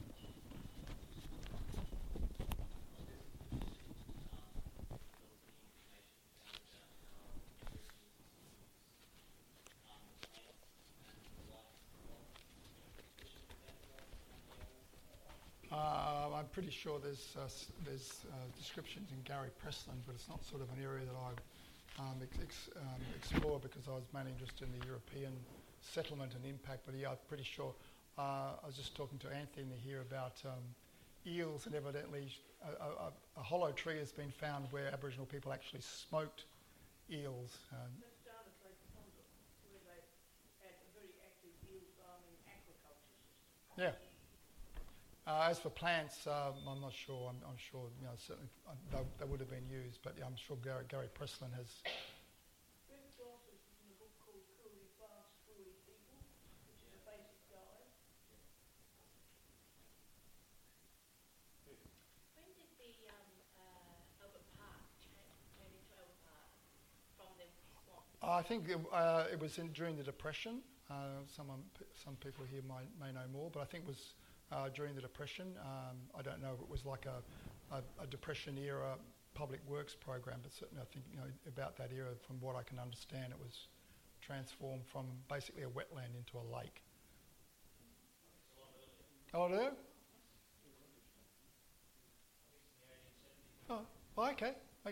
[SPEAKER 1] I'm pretty sure there's descriptions in Gary Preston, but it's not sort of an area that I've explored because I was mainly interested in the European settlement and impact. But yeah, I'm pretty sure. I was just talking to Anthony here about eels, and evidently a hollow tree has been found where Aboriginal people actually smoked eels.
[SPEAKER 3] That's down at Lake Ponder, where they had a very active eel farming aquaculture system.
[SPEAKER 1] Yeah. As for plants, I'm not sure. I'm sure, certainly they would have been used, but yeah, I'm sure Gary Preston has.
[SPEAKER 3] Rick Ross has written a book called Coolie Plants, Coolie People, which is a basic guide.
[SPEAKER 4] When did the Albert Park turn into Albert Park from the swamp?
[SPEAKER 1] I think it was during the Depression. Some people here may know more, but I think it was during the Depression. I don't know if it was like a Depression era public works program, but certainly I think about that era. From what I can understand, it was transformed from basically a wetland into a lake. Oh, no? Oh, okay.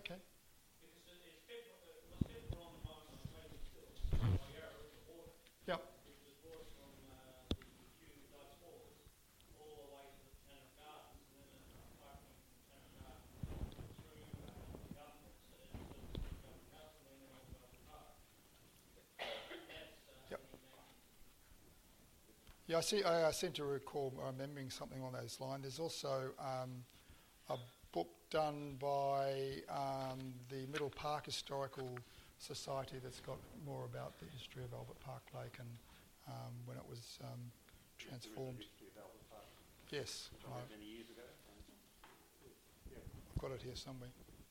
[SPEAKER 1] Yep. Yeah, I seem to recall remembering something on those lines. There's also a book done by the Middle Park Historical Society that's got more about the history of Albert Park Lake and when it was transformed.
[SPEAKER 2] The history of Albert Park.
[SPEAKER 1] Yes.
[SPEAKER 2] Many years ago.
[SPEAKER 1] I've got it here somewhere.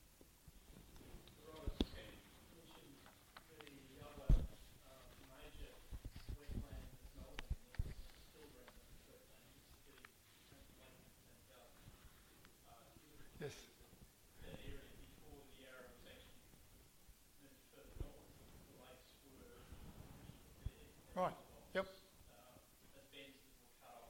[SPEAKER 1] Yes.
[SPEAKER 5] The area before the Yarra was actually moved further north. The lakes were there.
[SPEAKER 1] Right. Yep.
[SPEAKER 5] As bends that were cut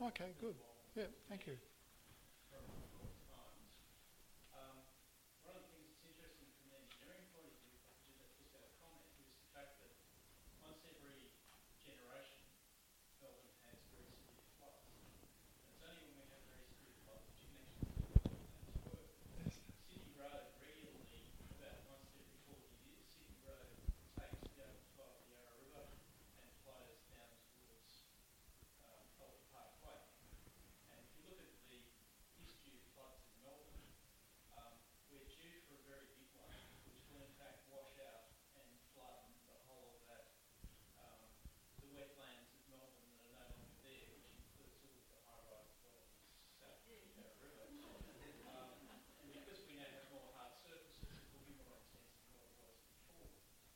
[SPEAKER 1] Okay, good. Yeah, thank you.
[SPEAKER 5] from times. One of the things that's interesting from an engineering point of view, if I could just have a comment, is the fact that once every generation, Melbourne has very severe floods. And it's only when we have very severe floods that you can actually do the wetlands work. Sydney Road regularly, about once every 40 years, Sydney Road takes the overflow of the Yarra River and flows down towards Albert Parkway. And if you look at the history of floods in Melbourne, we're due for a very big one, which will in fact wash out and flood the whole of that, the wetlands of Melbourne that are no longer there, which includes all of the high-rise developments south of the Yarra River. And because we now have more hard surfaces, it will be more intense than what it was before.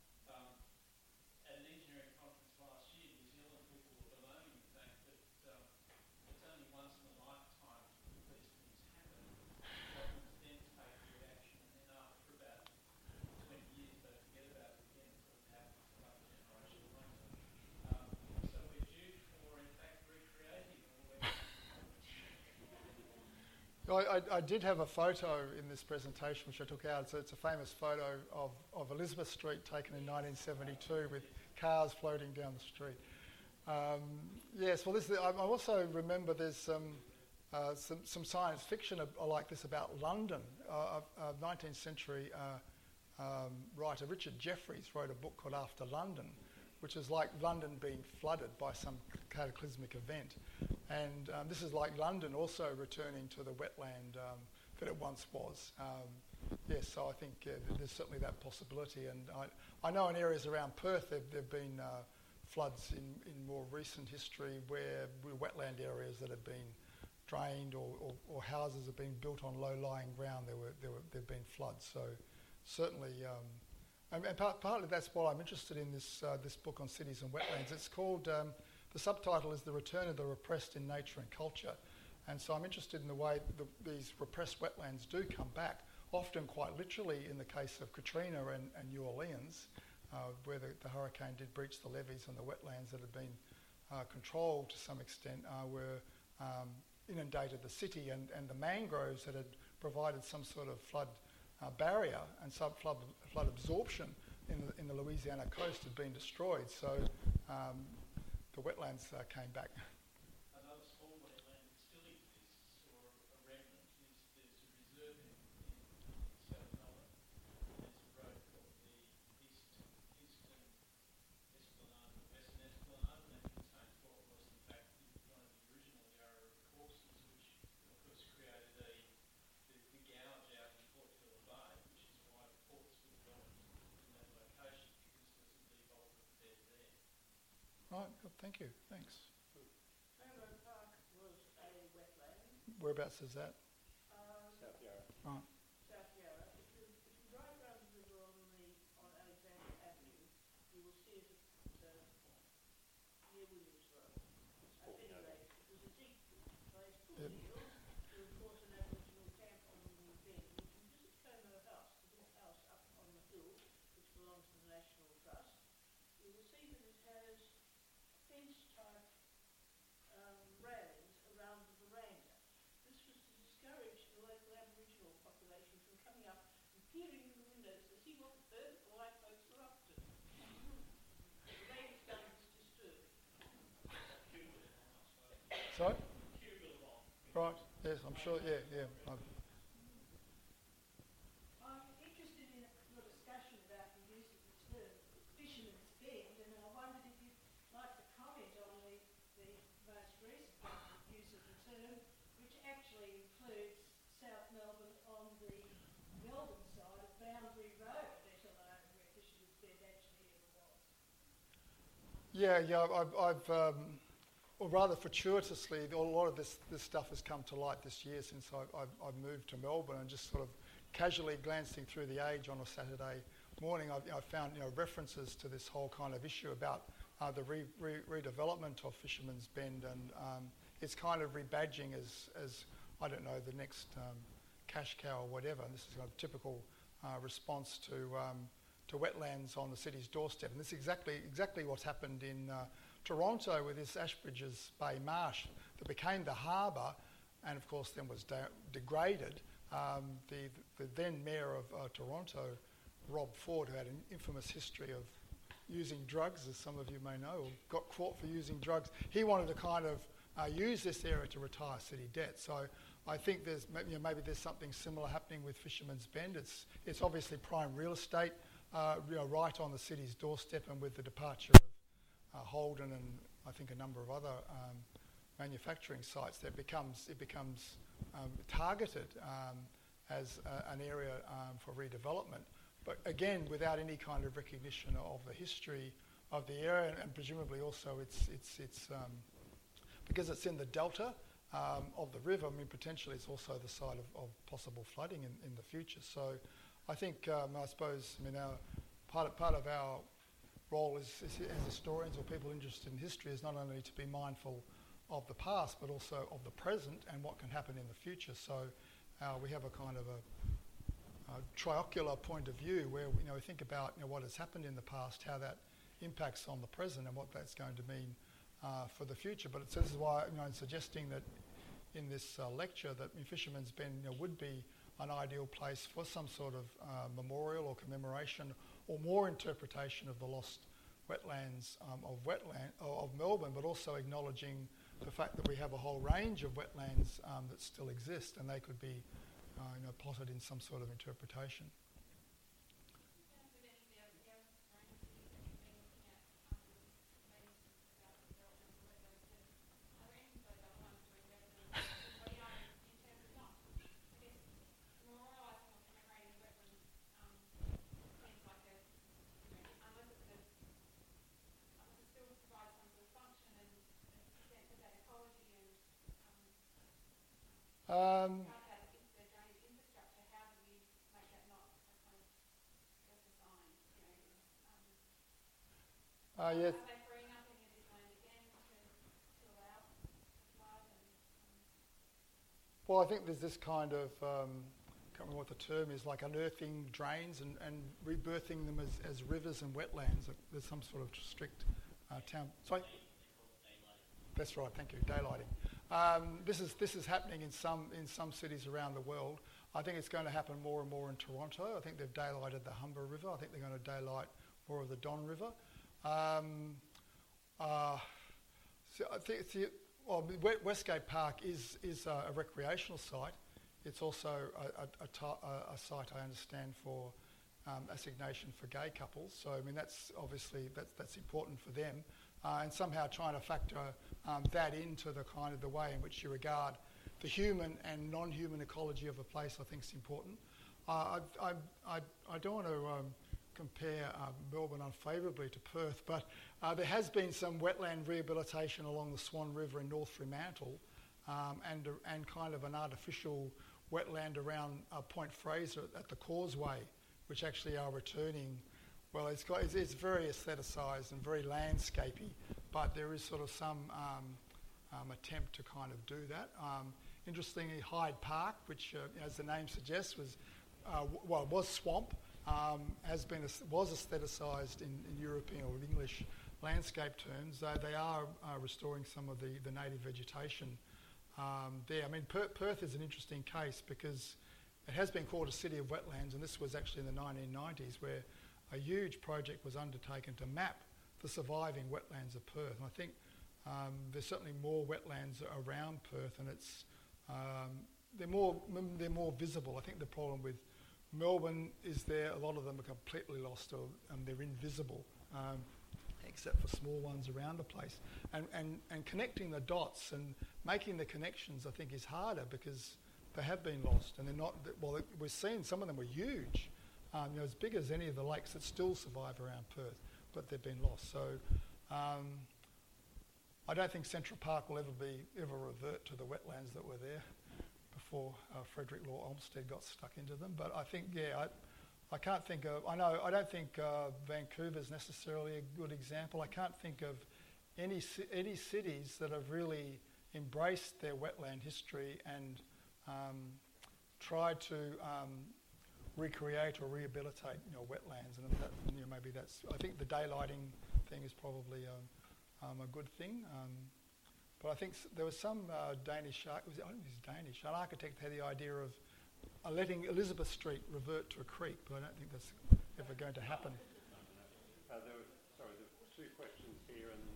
[SPEAKER 5] At an engineering conference last year, New Zealand people were bemoaning the fact that it's only once in a lifetime that these things happen. Governments then take reaction, and then after about 20 years, they forget about it again until it happens another generation later. So we're due for, in fact, recreating all the
[SPEAKER 1] I did have a photo in this presentation which I took out. So it's a famous photo of Elizabeth Street taken in 1972 with cars floating down the street. Yes, well, I also remember there's some science fiction like this about London. 19th century writer Richard Jefferies wrote a book called After London, which is like London being flooded by some cataclysmic event. And this is like London also returning to the wetland that it once was. Yes, so I think there's certainly that possibility. And I know in areas around Perth there have been floods in more recent history where wetland areas that have been drained or houses have been built on low-lying ground. There've been floods. So certainly, and partly that's why I'm interested in this book on cities and wetlands. It's called. The subtitle is The Return of the Repressed in Nature and Culture. And so I'm interested in the way these repressed wetlands do come back, often quite literally in the case of Katrina and New Orleans, where the hurricane did breach the levees, and the wetlands that had been controlled to some extent were inundated the city, and the mangroves that had provided some sort of flood barrier and flood absorption in the Louisiana coast had been destroyed. So the wetlands came back.
[SPEAKER 5] Another small wetland that still exists, or a remnant, is there's a reserve in South Melbourne. There's a road called the Eastern Esplanade, or Western Esplanade, and that contains what was in fact one of the original Yarra River courses, which of course created the gouge out in Port Phillip Bay, which is why the ports were developed in that location, because there was a development bed there.
[SPEAKER 1] Right, good, thank you, thanks.
[SPEAKER 3] Rainbow Park was a wetland.
[SPEAKER 1] Whereabouts is that?
[SPEAKER 2] South Yarra.
[SPEAKER 1] Right.
[SPEAKER 3] South Yarra. If you drive around the river on Alexander Avenue, you will see it near Williams Road. Anyway, it was a deep place, full of hills. There was, of course, an Aboriginal camp on the bend. You can visit Como House, the big house up on the hill, which belongs to the National Trust. You will see that it has fence-type railings around the veranda. This was to discourage the local Aboriginal population from coming up and peering in the windows to see what the white folks were up to. The rain is going to disturb.
[SPEAKER 1] Sorry? Right, yes, I'm sure, yeah.
[SPEAKER 6] I'm interested in your discussion about the use of the term fisherman's bend, and I wondered if you'd like to comment on the most recent use of the term, which actually includes South Melbourne on the Melbourne side of Boundary Road, let alone where fisherman's bend actually ever was.
[SPEAKER 1] Yeah, I've or rather fortuitously, a lot of this stuff has come to light this year since I've moved to Melbourne, and just sort of casually glancing through the Age on a Saturday morning, I found references to this whole kind of issue about the redevelopment of Fisherman's Bend, and it's kind of rebadging as I don't know, the next cash cow or whatever. And this is a typical response to wetlands on the city's doorstep, and this is exactly what's happened in Toronto with this Ashbridges Bay Marsh that became the harbour and of course then was degraded. The then Mayor of Toronto, Rob Ford, who had an infamous history of using drugs, as some of you may know, or got caught for using drugs, he wanted to kind of use this area to retire city debt. So I think there's maybe there's something similar happening with Fisherman's Bend. It's obviously prime real estate, right on the city's doorstep, and with the departure of Holden and I think a number of other manufacturing sites, it becomes targeted as an area for redevelopment. But again, without any kind of recognition of the history of the area, and presumably also it's because it's in the delta of the river. I mean, potentially it's also the site of possible flooding in the future. So I think, I suppose, part of our role as historians or people interested in history is not only to be mindful of the past, but also of the present and what can happen in the future. So we have a kind of a triocular point of view where we think about what has happened in the past, how that impacts on the present, and what that's going to mean for the future. But this is why I'm suggesting that in this lecture that Fisherman's Bend would be an ideal place for some sort of memorial or commemoration or more interpretation of the lost wetlands of Melbourne, but also acknowledging the fact that we have a whole range of wetlands that still exist, and they could be plotted in some sort of interpretation. Yes. Well, I think there's this kind of, I can't remember what the term is, like unearthing drains and rebirthing them as rivers and wetlands. There's some sort of strict town. Sorry? That's right, thank you, daylighting. This is happening in some cities around the world. I think it's going to happen more and more in Toronto. I think they've daylighted the Humber River. I think they're going to daylight more of the Don River. Westgate Park is a recreational site. It's also a site, I understand, for assignation for gay couples. So that's obviously that's important for them, and somehow trying to factor that into the kind of the way in which you regard the human and non-human ecology of a place, I think is important. I don't want to compare Melbourne unfavourably to Perth, but there has been some wetland rehabilitation along the Swan River in North Fremantle, and kind of an artificial wetland around Point Fraser at the Causeway, which actually are returning. Well, it's very aestheticised and very landscapey, but there is sort of some attempt to kind of do that. Interestingly, Hyde Park, which, as the name suggests, was swamp, was aestheticised in European or English landscape terms. They are restoring some of the native vegetation there. Perth is an interesting case because it has been called a city of wetlands, and this was actually in the 1990s where a huge project was undertaken to map the surviving wetlands of Perth. And I think there's certainly more wetlands around Perth, and they're more visible. I think the problem with Melbourne is a lot of them are completely lost, or they're invisible, except for small ones around the place. And connecting the dots and making the connections, I think, is harder because they have been lost, and they're not. Well, we're seeing some of them were huge, as big as any of the lakes that still survive around Perth, but they've been lost. So I don't think Central Park will ever revert to the wetlands that were there before Frederick Law Olmsted got stuck into them. But I think, I can't think of. I don't think Vancouver's necessarily a good example. I can't think of any cities that have really embraced their wetland history and tried to recreate or rehabilitate, wetlands. And maybe that's. I think the daylighting thing is probably a good thing. But I think there was some Danish, I think it was Danish, an architect had the idea of letting Elizabeth Street revert to a creek, but I don't think that's ever going to happen.
[SPEAKER 2] There were two questions here and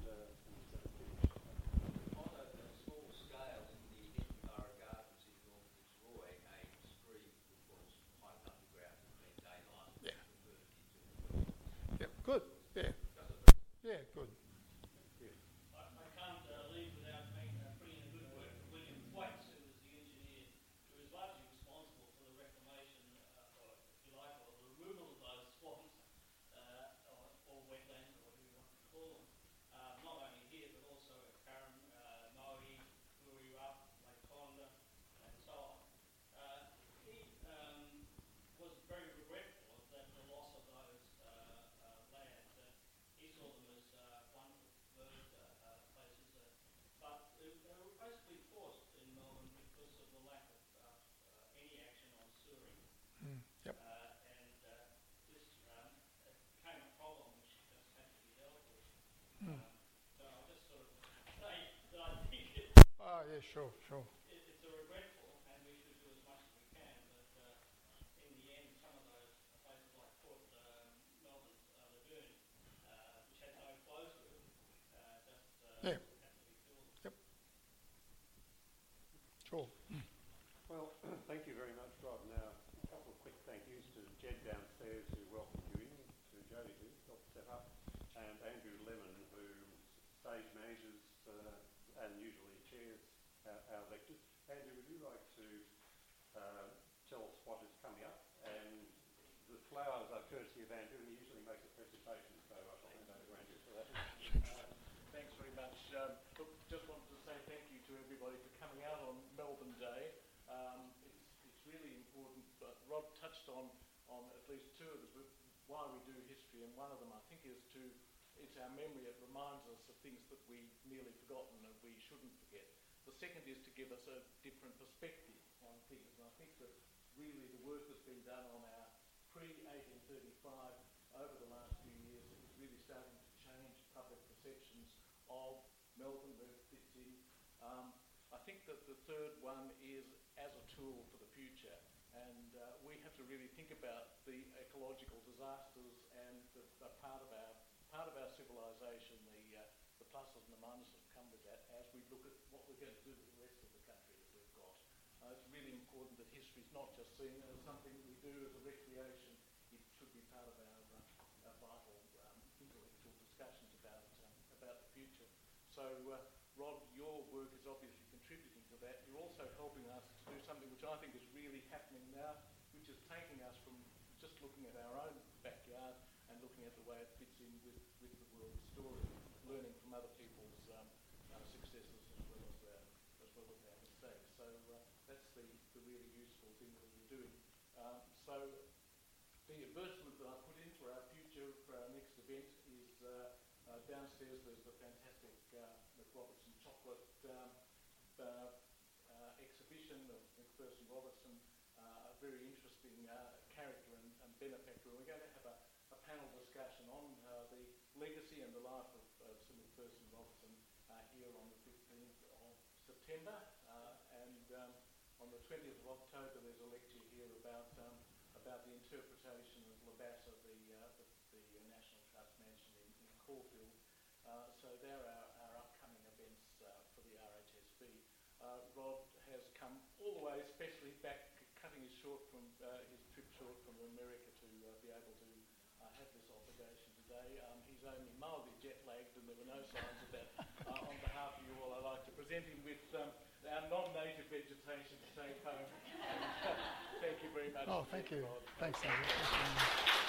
[SPEAKER 7] On a small scale, in the Edinburgh Gardens in North Fitzroy, a stream which was piped underground and been daylight was
[SPEAKER 1] Yeah.
[SPEAKER 7] converted into
[SPEAKER 1] Yeah, good. Yeah, yeah, good.
[SPEAKER 5] I can't leave without putting in a good word for William Thwaites, who was the engineer who was largely responsible for the reclamation, or if you like, or the removal of those swamps, or wetlands, or whatever you want to call them, not only here but also at Curran, Moe, Up, Lake Conda, and so on. He was very regretful of the loss of those lands. He saw them as wonderful bird places, but they were basically forced in Melbourne because of the lack of any action on sewering.
[SPEAKER 1] Yep.
[SPEAKER 5] And this became a problem which just had to be dealt with. So I'll just sort of say that I think
[SPEAKER 1] Oh, yeah, sure.
[SPEAKER 5] it's a regretful, and we should do as much as we can, but in the end, some of those places like Port Melbourne Lagoon, which had no flow through, just
[SPEAKER 1] Yeah.
[SPEAKER 5] had to be filled.
[SPEAKER 1] Yep. Sure.
[SPEAKER 2] well, thank you very much, Rob. Now, a couple of quick thank yous to Jed downstairs who welcomed you in, to Jody who helped set up, and Andrew Lemon who stage manages and usually chairs our lectures. Andrew, would you like to tell us what is coming up? And the flowers are courtesy of Andrew, and he usually makes a presentation, so I shall hand over to Andrew for that.
[SPEAKER 8] Thanks very much. Look, just wanted to say thank you to everybody for coming out on Melbourne Day. It's really important. Rod touched on at least two of the why we do history, and one of them I think is it's our memory. It reminds us of things that we nearly forgotten and we shouldn't forget. The second is to give us a different perspective on things, and I think that really the work that's been done on our pre-1835 over the last few years is really starting to change public perceptions of Melbourne, where it fits in. I think that the third one is as a tool for the future, and we have to really think about the ecological disasters and the part of our civilisation, the pluses and the minuses that come with that, as we look at what we're going to do with the rest of the country that we've got. It's really important that history is not just seen as something we do as a recreation. It should be part of our vital intellectual discussions about the future. So, Rod, your work is obviously contributing to that. You're also helping us to do something which I think is really happening now, which is taking us from just looking at our own backyard and looking at the way it fits in with the world story, learning from other people's successes as well as our mistakes. So that's the really useful thing that we're doing. So the advertisement that I put in for our future, for our next event, is downstairs. There's the fantastic McRobertson chocolate exhibition of McPherson Robertson, a very interesting character and benefactor. We're going to have a panel discussion on the legacy and the life of Sir McPherson Robertson here on the 15th of September, and on the 20th of October there's a lecture here about the interpretation of Labassa, the National Trust mansion in Caulfield. So they're our upcoming events for the RHSB. Rod has come all the way, especially back, cutting his trip short from America to be able to have this obligation today. He's only mildly jet lagged, and there were no signs of that. On behalf of you all, I'd like to present him with our non-native vegetation to take home. And, thank you very much.
[SPEAKER 1] Oh, thank you.
[SPEAKER 8] Rod.
[SPEAKER 1] Thanks, Andrew.